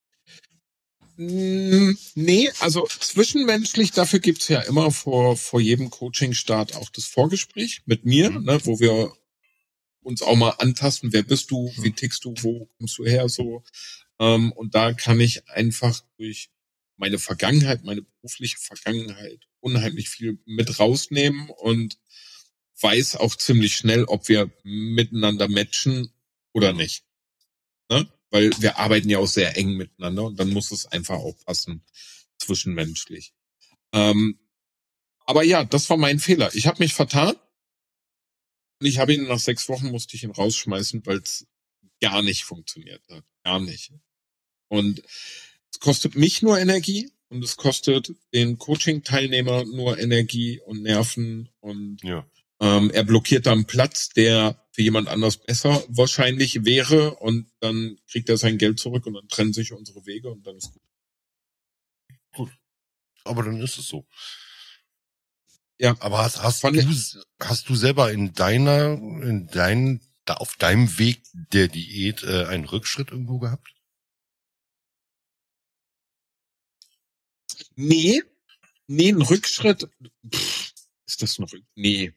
Mm, Nee, also zwischenmenschlich, dafür gibt's ja immer vor, vor jedem Coaching-Start auch das Vorgespräch mit mir, Mhm. ne, wo wir uns auch mal antasten, wer bist du, wie tickst du, wo kommst du her, so. Ähm, und da kann ich einfach durch meine Vergangenheit, meine berufliche Vergangenheit unheimlich viel mit rausnehmen und weiß auch ziemlich schnell, ob wir miteinander matchen oder nicht. Ne? Weil wir arbeiten ja auch sehr eng miteinander und dann muss es einfach auch passen, zwischenmenschlich. Ähm, aber ja, das war mein Fehler. Ich habe mich vertan und ich habe ihn nach sechs Wochen musste ich ihn rausschmeißen, weil es gar nicht funktioniert hat. Gar nicht. Und es kostet mich nur Energie und es kostet den Coaching-Teilnehmer nur Energie und Nerven und Ja. ähm, er blockiert dann Platz, der für jemand anders besser wahrscheinlich wäre und dann kriegt er sein Geld zurück und dann trennen sich unsere Wege und dann ist gut. Aber dann ist es so. Ja, Aber hast, hast Fand du, hast du selber in deiner, in dein, da auf deinem Weg der Diät äh, einen Rückschritt irgendwo gehabt? Nee, nee, ein Rückschritt. Pff, ist das noch? Nee.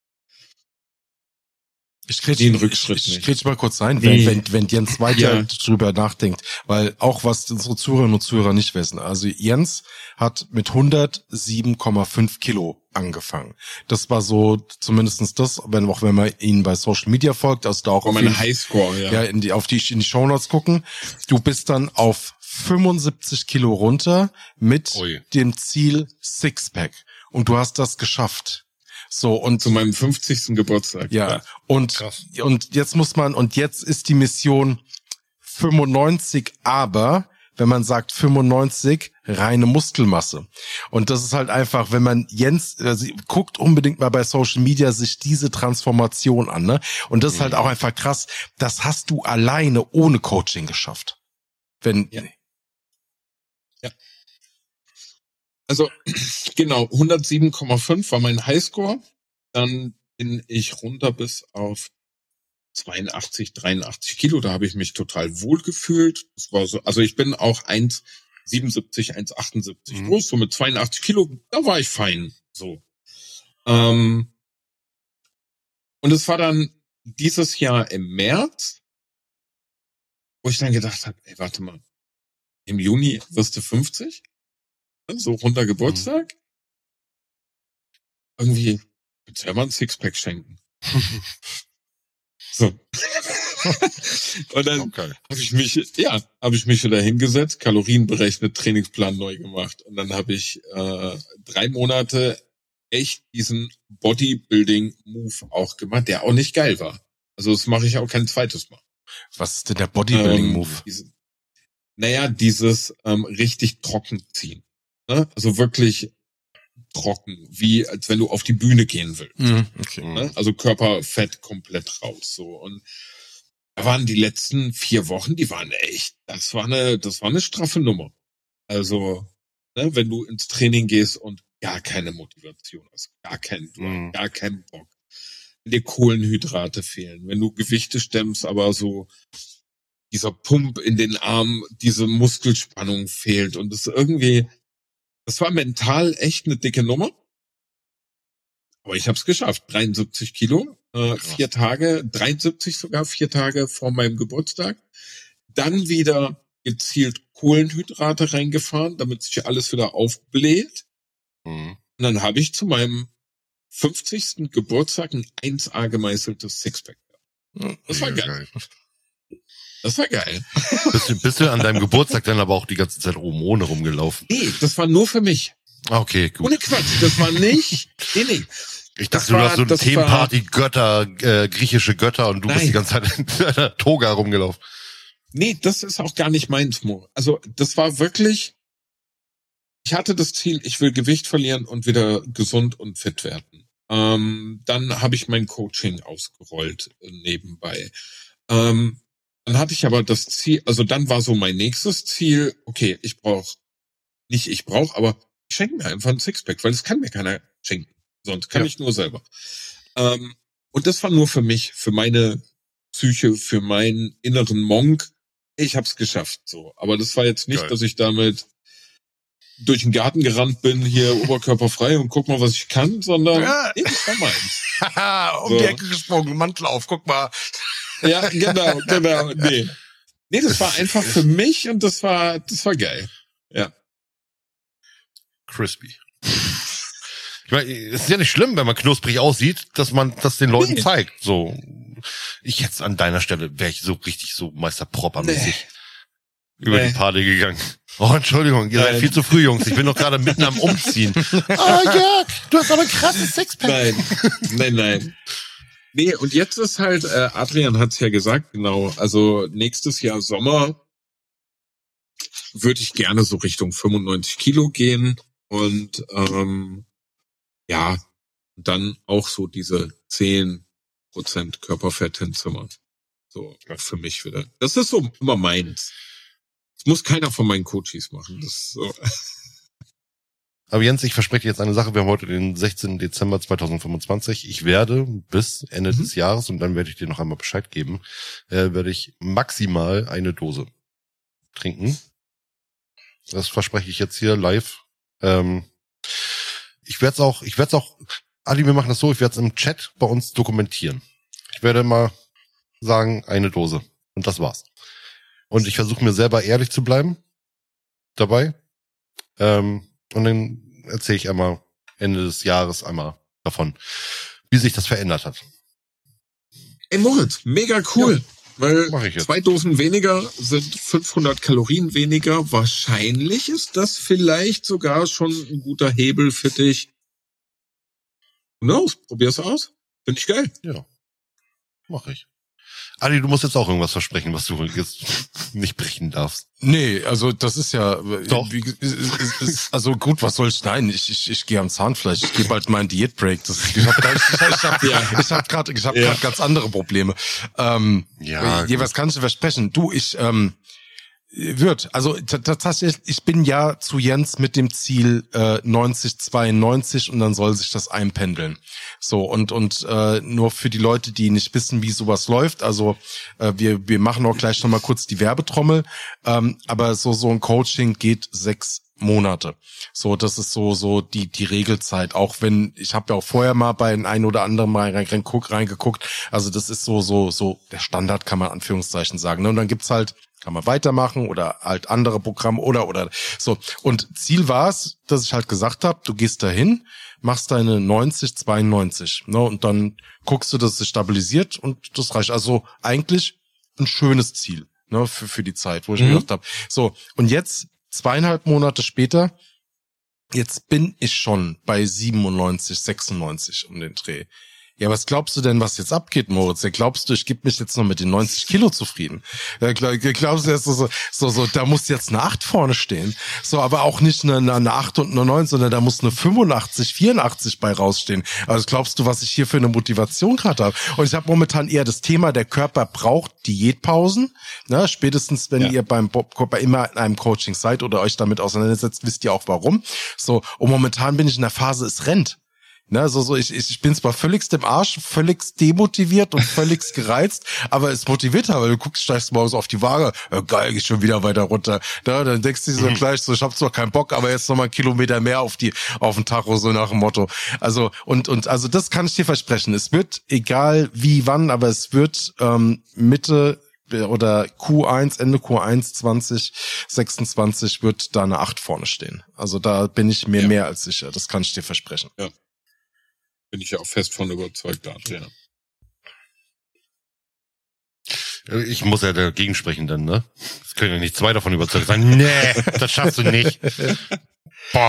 Ich krieg, Den Rückschritt ich, ich nicht. krieg mal kurz rein, Nee. wenn, wenn, wenn Jens weiter Ja. drüber nachdenkt, weil auch was unsere Zuhörerinnen und Zuhörer nicht wissen. Also Jens hat mit hundertsieben Komma fünf Kilo angefangen. Das war so zumindestens das, wenn auch wenn man ihn bei Social Media folgt, also da auch War auf meine jeden- Highscore, ja. ja, in die, auf die, in die Shownotes gucken. Du bist dann auf fünfundsiebzig Kilo runter mit Ui. dem Ziel Sixpack. Und du hast das geschafft. So, und Zu meinem fünfzigsten Geburtstag. ja, und, Krass. und jetzt muss man, und jetzt ist die Mission fünfundneunzig, aber wenn man sagt fünfundneunzig, reine Muskelmasse. Und das ist halt einfach, wenn man Jens, also guckt unbedingt mal bei Social Media sich diese Transformation an, ne? Und das ist halt auch einfach krass, das hast du alleine ohne Coaching geschafft. Wenn, Ja. Also, genau, hundertsieben Komma fünf war mein Highscore. Dann bin ich runter bis auf zweiundachtzig, dreiundachtzig Kilo. Da habe ich mich total wohl gefühlt. Das war so, also ich bin auch eins Komma siebenundsiebzig, eins Komma achtundsiebzig Mhm. groß, so mit zweiundachtzig Kilo, da war ich fein, so. Ähm, und es war dann dieses Jahr im März, wo ich dann gedacht habe, ey, warte mal, im Juni wirst du fünfzig? So runder Geburtstag? Irgendwie, willst du ja mal ein Sixpack schenken? So. Und dann Okay. habe ich mich, ja, habe ich mich wieder hingesetzt, Kalorien berechnet, Trainingsplan neu gemacht. Und dann habe ich äh, drei Monate echt diesen Bodybuilding-Move auch gemacht, der auch nicht geil war. Also das mache ich auch kein zweites Mal. was ist denn der Bodybuilding-Move? Ähm, diese, naja, dieses ähm, richtig trocken ziehen. Ne? Also wirklich trocken, wie als wenn du auf die Bühne gehen willst. Mhm, okay. Ne? Also Körperfett komplett raus. So. Und da waren die letzten vier Wochen, die waren echt, das war eine, das war eine straffe Nummer. Also, ne, wenn du ins Training gehst und gar keine Motivation hast, gar keinen Drive, Mhm. gar keinen Bock, wenn dir Kohlenhydrate fehlen, wenn du Gewichte stemmst, aber so dieser Pump in den Armen, diese Muskelspannung fehlt und es irgendwie, das war mental echt eine dicke Nummer. Aber ich habe es geschafft. dreiundsiebzig Kilo, äh, vier Tage, dreiundsiebzig sogar, vier Tage vor meinem Geburtstag. Dann wieder gezielt Kohlenhydrate reingefahren, damit sich alles wieder aufbläht. Mhm. Und dann habe ich zu meinem fünfzigsten Geburtstag ein eins A gemeißeltes Sixpack. Das war geil. Das war geil. Bist du, bist du an deinem Geburtstag dann aber auch die ganze Zeit oben ohne rumgelaufen? Nee, das war nur für mich. Okay, gut. Ohne Quatsch. Das war nicht, nee, nee. Ich das dachte, du war- hast so eine das Themenparty, Götter, äh, griechische Götter und du bist Nein. die ganze Zeit in deiner Toga rumgelaufen. Nee, das ist auch gar nicht meins, Mo. Also, das war wirklich, ich hatte das Ziel, ich will Gewicht verlieren und wieder gesund und fit werden. Ähm, dann habe ich mein Coaching ausgerollt äh, nebenbei. Ähm, dann hatte ich aber das Ziel, also dann war so mein nächstes Ziel, okay, ich brauche, nicht ich brauche, aber ich schenke mir einfach ein Sixpack, weil das kann mir keiner schenken. Sonst kann Ja. ich nur selber. Ähm, und das war nur für mich, für meine Psyche, für meinen inneren Monk. Ich hab's geschafft, so. Aber das war jetzt nicht, Geil. dass ich damit durch den Garten gerannt bin, hier oberkörperfrei und guck mal, was ich kann, sondern Ja. nee, das war meins. Haha, um So. die Ecke gesprungen, Mantel auf, guck mal. Ja, genau, genau, nee. Nee, das war einfach für mich und das war, das war geil. Ja. Crispy. Ich meine, es ist ja nicht schlimm, wenn man knusprig aussieht, dass man das den Leuten Nee. zeigt. So, ich jetzt an deiner Stelle wäre ich so richtig so Meister Propper-mäßig über Nee. die Party gegangen. Oh, Entschuldigung, ihr seid Nein. viel zu früh, Jungs. Ich bin doch gerade mitten am Umziehen. Ah, Jörg, du hast aber ein krasses Sixpack. Nein, nein, nein. Nee, und jetzt ist halt, äh, Adrian hat's ja gesagt, genau, also nächstes Jahr Sommer würde ich gerne so Richtung fünfundneunzig Kilo gehen und ähm, ja, dann auch so diese zehn Prozent Körperfett hinzimmern. So, auch für mich wieder. Das ist so immer meins. Das muss keiner von meinen Coaches machen. Das ist so. Aber Jens, ich verspreche dir jetzt eine Sache. Wir haben heute den sechzehnten Dezember zweitausendfünfundzwanzig. Ich werde bis Ende Mhm. des Jahres, und dann werde ich dir noch einmal Bescheid geben, äh, werde ich maximal eine Dose trinken. Das verspreche ich jetzt hier live Ähm, ich werde es auch, ich werde es auch, Adi, wir machen das so, ich werde es im Chat bei uns dokumentieren. Ich werde mal sagen, eine Dose. Und das war's. Und ich versuche mir selber ehrlich zu bleiben dabei. Ähm, und dann erzähle ich einmal Ende des Jahres einmal davon, wie sich das verändert hat. Ey Moritz, mega cool. Ja, weil mach ich jetzt. Zwei Dosen weniger sind fünfhundert Kalorien weniger. Wahrscheinlich ist das vielleicht sogar schon ein guter Hebel für dich. Who knows? Probier's aus. Finde ich geil. Ja, mach ich. Adi, du musst jetzt auch irgendwas versprechen, was du jetzt nicht brechen darfst. Nee, also das ist ja, Doch. Wie, ist, ist, ist, also gut, was soll ich, nein, ich, ich, ich gehe am Zahnfleisch, ich gebe halt meinen Diätbreak. Das, ich habe ich, ich hab, ja. ich hab gerade ich hab ja. grad ganz andere Probleme. Ähm, ja. Jeweils kann ich dir versprechen. Du, ich, ähm, wird, also tatsächlich, ich bin ja zu Jens mit dem Ziel äh, neunzig, zweiundneunzig und dann soll sich das einpendeln. So, und und äh, nur für die Leute, die nicht wissen, wie sowas läuft, also äh, wir wir machen auch gleich nochmal kurz die Werbetrommel, ähm, aber so so ein Coaching geht sechs Monate. So, das ist so so die die Regelzeit. Auch wenn ich habe ja auch vorher mal bei den einen oder anderen mal reingeguckt, reingeguckt. Also das ist so so so der Standard, kann man in Anführungszeichen sagen. Ne? Und dann gibt's halt, kann man weitermachen oder halt andere Programme oder oder so. Und Ziel war es, dass ich halt gesagt habe, du gehst dahin, machst deine neunzig, zweiundneunzig, ne? Und dann guckst du, dass es sich stabilisiert und das reicht. Also eigentlich ein schönes Ziel, ne? Für für die Zeit, wo ich mhm. mir gedacht habe. So, und jetzt zweieinhalb Monate später, jetzt bin ich schon bei siebenundneunzig, sechsundneunzig um den Dreh. Ja, was glaubst du denn, was jetzt abgeht, Moritz? Ja, glaubst du, ich gebe mich jetzt noch mit den neunzig Kilo zufrieden? Ja, glaubst du jetzt so, so, so, da muss jetzt eine acht vorne stehen. So, aber auch nicht eine, eine acht und eine neun, sondern da muss eine fünfundachtzig, vierundachtzig bei rausstehen. Also glaubst du, was ich hier für eine Motivation gerade habe? Und ich habe momentan eher das Thema, der Körper braucht Diätpausen. Ne? Spätestens, wenn ja. ihr beim bei immer in einem Coaching seid oder euch damit auseinandersetzt, wisst ihr auch warum. So, und momentan bin ich in der Phase, es rennt. Ne, so, so, ich, ich bin zwar völligst im Arsch, völligst demotiviert und völligst gereizt, aber es motiviert halt, weil du guckst, steigst morgens auf die Waage, ja, geil, gehst schon wieder weiter runter. Ja, dann denkst du dir so gleich so, ich hab zwar keinen Bock, aber jetzt noch mal einen Kilometer mehr auf die, auf den Tacho, so nach dem Motto. Also, und, und, also das kann ich dir versprechen. Es wird, egal wie, wann, aber es wird, ähm, Mitte oder Q eins, Ende Q eins zwanzig sechsundzwanzig wird da eine acht vorne stehen. Also da bin ich mir ja. mehr als sicher. Das kann ich dir versprechen. Ja. Bin ich ja auch fest von überzeugt, Adrian. Ich muss ja dagegen sprechen dann, ne? Es können ja nicht zwei davon überzeugt sein. Nee, das schaffst du nicht. Boah.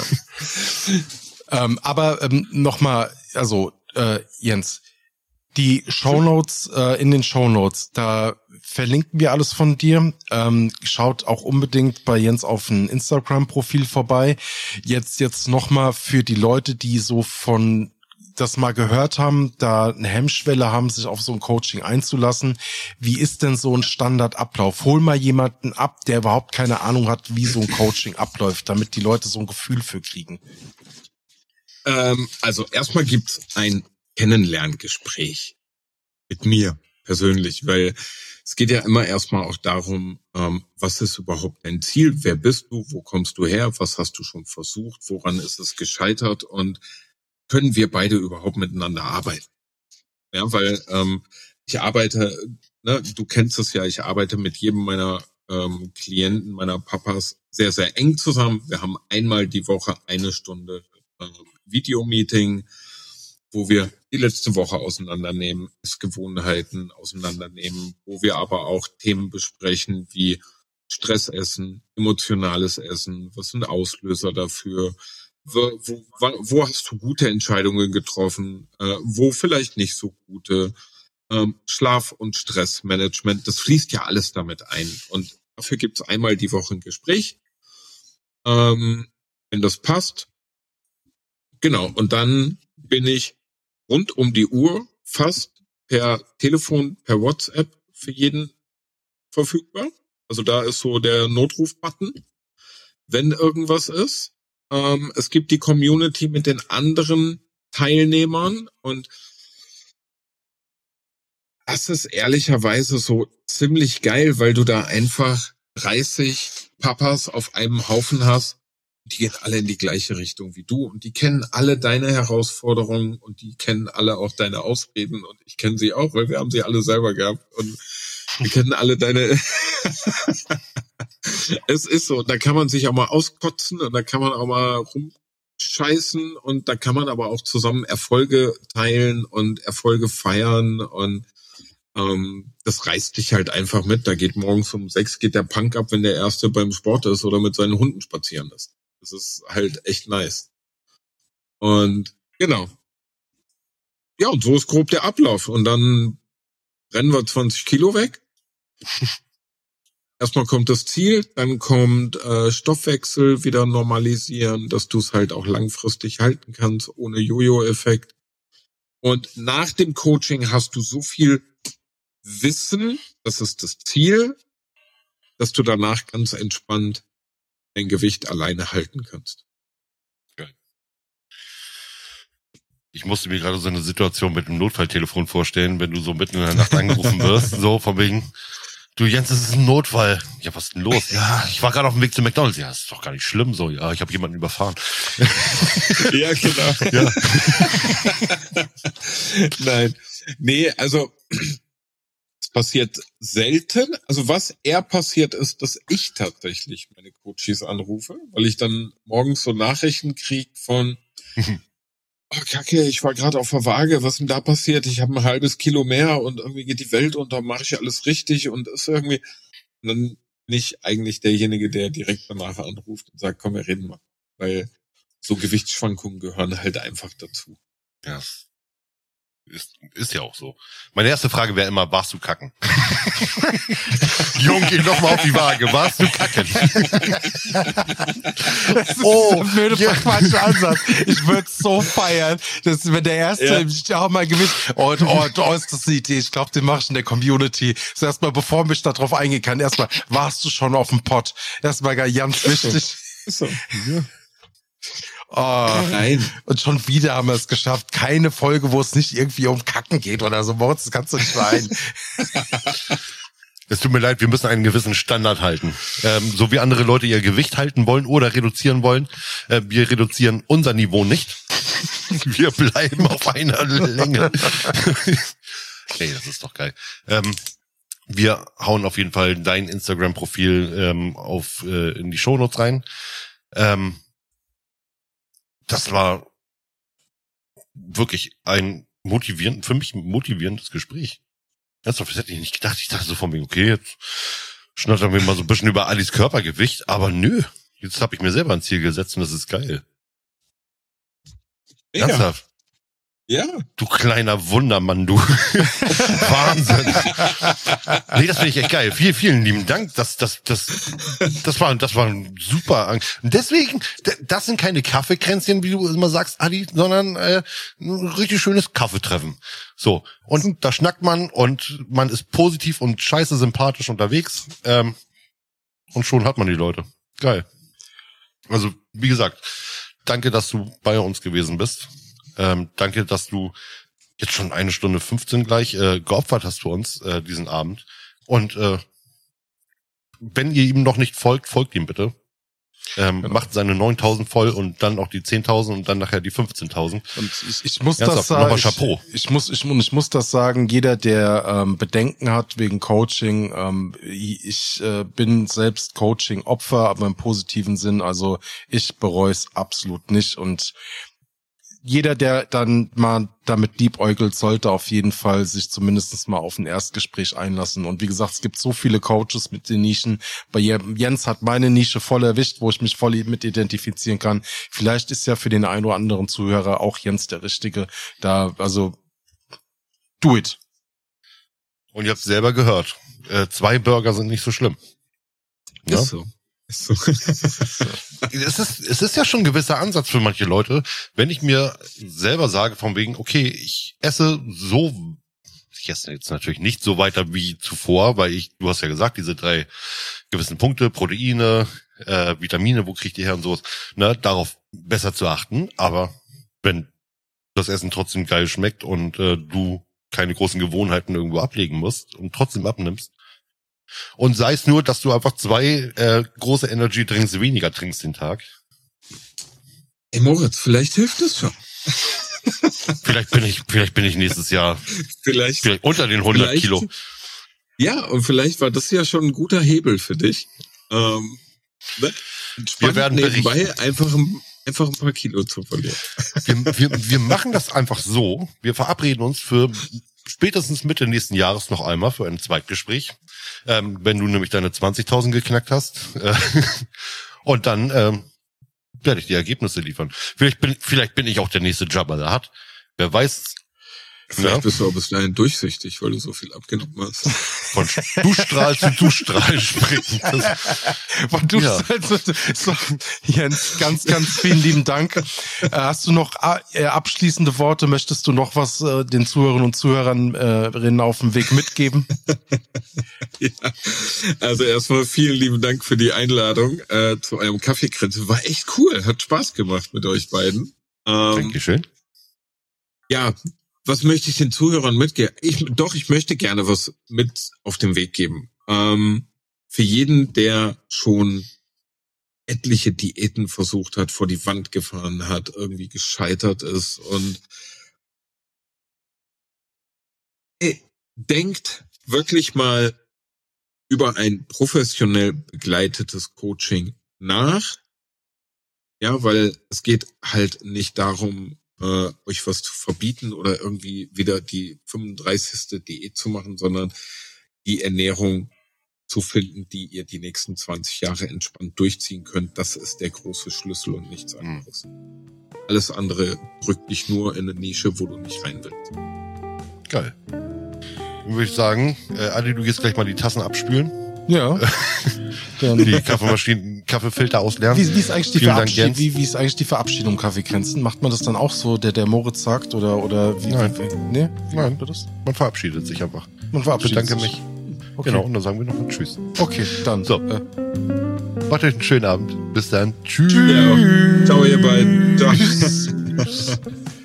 ähm, aber ähm, nochmal, also äh, Jens, die Shownotes, äh, in den Shownotes, da verlinken wir alles von dir. Ähm, schaut auch unbedingt bei Jens auf ein Instagram-Profil vorbei. Jetzt jetzt nochmal für die Leute, die so von das mal gehört haben, da eine Hemmschwelle haben, sich auf so ein Coaching einzulassen. Wie ist denn so ein Standardablauf? Hol mal jemanden ab, der überhaupt keine Ahnung hat, wie so ein Coaching abläuft, damit die Leute so ein Gefühl für kriegen. Ähm, also erstmal gibt's ein Kennenlerngespräch mit mir persönlich, weil es geht ja immer erstmal auch darum, ähm, was ist überhaupt dein Ziel? Wer bist du? Wo kommst du her? Was hast du schon versucht? Woran ist es gescheitert? Und können wir beide überhaupt miteinander arbeiten? Ja, weil ähm, ich arbeite, ne, du kennst es ja, ich arbeite mit jedem meiner ähm, Klienten, meiner Papas sehr, sehr eng zusammen. Wir haben einmal die Woche eine Stunde äh, Videomeeting, wo wir die letzte Woche auseinandernehmen, Essgewohnheiten auseinandernehmen, wo wir aber auch Themen besprechen wie Stressessen, emotionales Essen, was sind Auslöser dafür, Wo, wo, wo hast du gute Entscheidungen getroffen, äh, wo vielleicht nicht so gute, ähm, Schlaf- und Stressmanagement, das fließt ja alles damit ein. Und dafür gibt's einmal die Woche ein Gespräch, ähm, wenn das passt. Genau, und dann bin ich rund um die Uhr fast per Telefon, per WhatsApp für jeden verfügbar. Also da ist so der Notruf-Button, wenn irgendwas ist. Ähm, es gibt die Community mit den anderen Teilnehmern und das ist ehrlicherweise so ziemlich geil, weil du da einfach dreißig Papas auf einem Haufen hast, Die gehen alle in die gleiche Richtung wie du und die kennen alle deine Herausforderungen und die kennen alle auch deine Ausreden und ich kenne sie auch, weil wir haben sie alle selber gehabt und wir kennen alle deine... Es ist so, da kann man sich auch mal auskotzen und da kann man auch mal rumscheißen und da kann man aber auch zusammen Erfolge teilen und Erfolge feiern und ähm, das reißt dich halt einfach mit. Da geht morgens um sechs geht der Punk ab, wenn der Erste beim Sport ist oder mit seinen Hunden spazieren ist. Das ist halt echt nice. Und genau. Ja, und so ist grob der Ablauf. Und dann rennen wir zwanzig Kilo weg. Erstmal kommt das Ziel, dann kommt äh, Stoffwechsel wieder normalisieren, dass du es halt auch langfristig halten kannst, ohne Jojo-Effekt. Und nach dem Coaching hast du so viel Wissen, das ist das Ziel, dass du danach ganz entspannt dein Gewicht alleine halten kannst. Geil. Ich musste mir gerade so eine Situation mit einem Notfalltelefon vorstellen, wenn du so mitten in der Nacht angerufen wirst, so von wegen, du Jens, es ist ein Notfall. Ja, was ist denn los? Ja, ich war gerade auf dem Weg zu McDonald's. Ja, ist doch gar nicht schlimm so. Ja, ich habe jemanden überfahren. Ja, genau. Ja. Nein. Nee, also es passiert selten. Also was eher passiert ist, dass ich tatsächlich meine Coaches anrufe, weil ich dann morgens so Nachrichten kriege von oh, Kacke, ich war gerade auf der Waage, was ist denn da passiert? Ich habe ein halbes Kilo mehr und irgendwie geht die Welt unter, mache ich alles richtig und ist irgendwie... Und dann bin ich eigentlich derjenige, der direkt danach anruft und sagt, komm, wir reden mal. Weil so Gewichtsschwankungen gehören halt einfach dazu. Ja. Ist, ist ja auch so. Meine erste Frage wäre immer, warst du kacken? Jung, geh noch mal auf die Waage. Warst du kacken? Das ist oh, ein blöder ja. falscher Ansatz. Ich würde so feiern, dass wenn der Erste, ja. ich auch mal Gewicht, oh, oh, oh, ist das eine Idee, ich glaube, den mach ich in der Community. So erstmal, bevor mich da drauf eingehen kann, erstmal, warst du schon auf dem Pott? Erstmal ganz wichtig. So. Ja. Oh, nein. Und schon wieder haben wir es geschafft. Keine Folge, wo es nicht irgendwie um Kacken geht oder so. Moritz, das kannst du nicht sein. Es tut mir leid, wir müssen einen gewissen Standard halten. Ähm, so wie andere Leute ihr Gewicht halten wollen oder reduzieren wollen. Äh, wir reduzieren unser Niveau nicht. Wir bleiben auf einer Länge. Hey, das ist doch geil. Ähm, wir hauen auf jeden Fall dein Instagram-Profil ähm, auf äh, in die Shownotes rein. Ähm, Das war wirklich ein motivierend, für mich ein motivierendes Gespräch. Das hätte ich nicht gedacht. Ich dachte so von mir, okay, jetzt schnattern wir mal so ein bisschen über Alis Körpergewicht, aber nö, jetzt habe ich mir selber ein Ziel gesetzt und das ist geil. Ja. Ernsthaft? Ja. Du kleiner Wundermann, du. Wahnsinn. Nee, das finde ich echt geil. Vielen, vielen lieben Dank. Das, das, das, das war, das war ein super. Und deswegen, das sind keine Kaffeekränzchen, wie du immer sagst, Adi, sondern äh, ein richtig schönes Kaffeetreffen. So. Und da schnackt man und man ist positiv und scheiße sympathisch unterwegs. Ähm, und schon hat man die Leute. Geil. Also, wie gesagt, danke, dass du bei uns gewesen bist. Ähm, danke, dass du jetzt schon eine Stunde fünfzehn gleich äh, geopfert hast für uns äh, diesen Abend. Und äh, wenn ihr ihm noch nicht folgt, folgt ihm bitte. Ähm, genau. Macht seine neuntausend voll und dann auch die zehntausend und dann nachher die fünfzehntausend. Und ich, ich muss Ernsthaft, das sagen. Nochmal Chapeau. Ich, ich muss, ich, ich muss das sagen. Jeder, der ähm, Bedenken hat wegen Coaching, ähm, ich äh, bin selbst Coaching-Opfer, aber im positiven Sinn. Also ich bereue es absolut nicht und jeder, der dann mal damit liebäugelt, sollte auf jeden Fall sich zumindest mal auf ein Erstgespräch einlassen. Und wie gesagt, es gibt so viele Coaches mit den Nischen. Bei Jens hat meine Nische voll erwischt, wo ich mich voll mit identifizieren kann. Vielleicht ist ja für den einen oder anderen Zuhörer auch Jens der Richtige. Da, also, do it. Und ihr habt selber gehört. Äh, zwei Burger sind nicht so schlimm. Ja? Ist so. So. es ist, es ist ja schon ein gewisser Ansatz für manche Leute, wenn ich mir selber sage von wegen, okay, ich esse so, ich esse jetzt natürlich nicht so weiter wie zuvor, weil ich, du hast ja gesagt, diese drei gewissen Punkte, Proteine, äh, Vitamine, wo kriegt ihr her und so, ne, darauf besser zu achten, aber wenn das Essen trotzdem geil schmeckt und äh, du keine großen Gewohnheiten irgendwo ablegen musst und trotzdem abnimmst, und sei es nur, dass du einfach zwei äh, große Energy Drinks weniger trinkst den Tag. Ey Moritz, vielleicht hilft es schon. Vielleicht bin ich, vielleicht bin ich nächstes Jahr Vielleicht, vielleicht unter den hundert vielleicht, Kilo. Ja, und vielleicht war das ja schon ein guter Hebel für dich. Ähm, ne? Wir werden nebenbei berichten. einfach, ein- einfach ein paar Kilo zu verlieren. Wir, wir, wir machen das einfach so. Wir verabreden uns für spätestens Mitte nächsten Jahres noch einmal für ein Zweitgespräch. Ähm, wenn du nämlich deine zwanzigtausend geknackt hast. Äh, und dann ähm, werde ich die Ergebnisse liefern. Vielleicht bin, vielleicht bin ich auch der nächste Jabba the Hutt. Wer weiß. Vielleicht Ja. bist du aber bis dahin durchsichtig, weil du so viel abgenommen hast. Von Duschstrahl zu Duschstrahl springen. Das, Von du Ja. so, Jens, ganz, ganz vielen lieben Dank. Äh, hast du noch äh, abschließende Worte? Möchtest du noch was äh, den Zuhörern und Zuhörerinnen auf dem Weg mitgeben? Ja. Also erstmal vielen lieben Dank für die Einladung äh, zu eurem Kaffeekränzchen. War echt cool, hat Spaß gemacht mit euch beiden. Ähm, Dankeschön. ja, was möchte ich den Zuhörern mitgeben? Ich, doch, ich möchte gerne was mit auf den Weg geben. Ähm, für jeden, der schon etliche Diäten versucht hat, vor die Wand gefahren hat, irgendwie gescheitert ist und ey, denkt wirklich mal über ein professionell begleitetes Coaching nach. Ja, weil es geht halt nicht darum, äh, euch was zu verbieten oder irgendwie wieder die fünfunddreißigste Diät zu machen, sondern die Ernährung zu finden, die ihr die nächsten zwanzig Jahre entspannt durchziehen könnt. Das ist der große Schlüssel und nichts anderes. Mhm. Alles andere drückt dich nur in eine Nische, wo du nicht rein willst. Geil. Dann würde ich sagen, äh, Adi, du gehst gleich mal die Tassen abspülen. Ja. Dann, Die Kaffeemaschinen, Kaffeefilter ausleeren. wie, wie, ist eigentlich die Vielen Dank, Verabschiedung, Jens. wie, wie ist eigentlich die Verabschiedung Kaffeekränzen? Macht man das dann auch so, der der Moritz sagt oder oder wie? Nein. wie, nee? Wie Nein. macht man das? Man verabschiedet sich einfach. Man Ich verabschiedet bedanke sich. mich. Okay. Genau, und dann sagen wir noch mal Tschüss. Okay, dann. So. Äh, Macht euch einen schönen Abend. Bis dann. Tschüss. Ja. Ciao, ihr beiden. Ciao.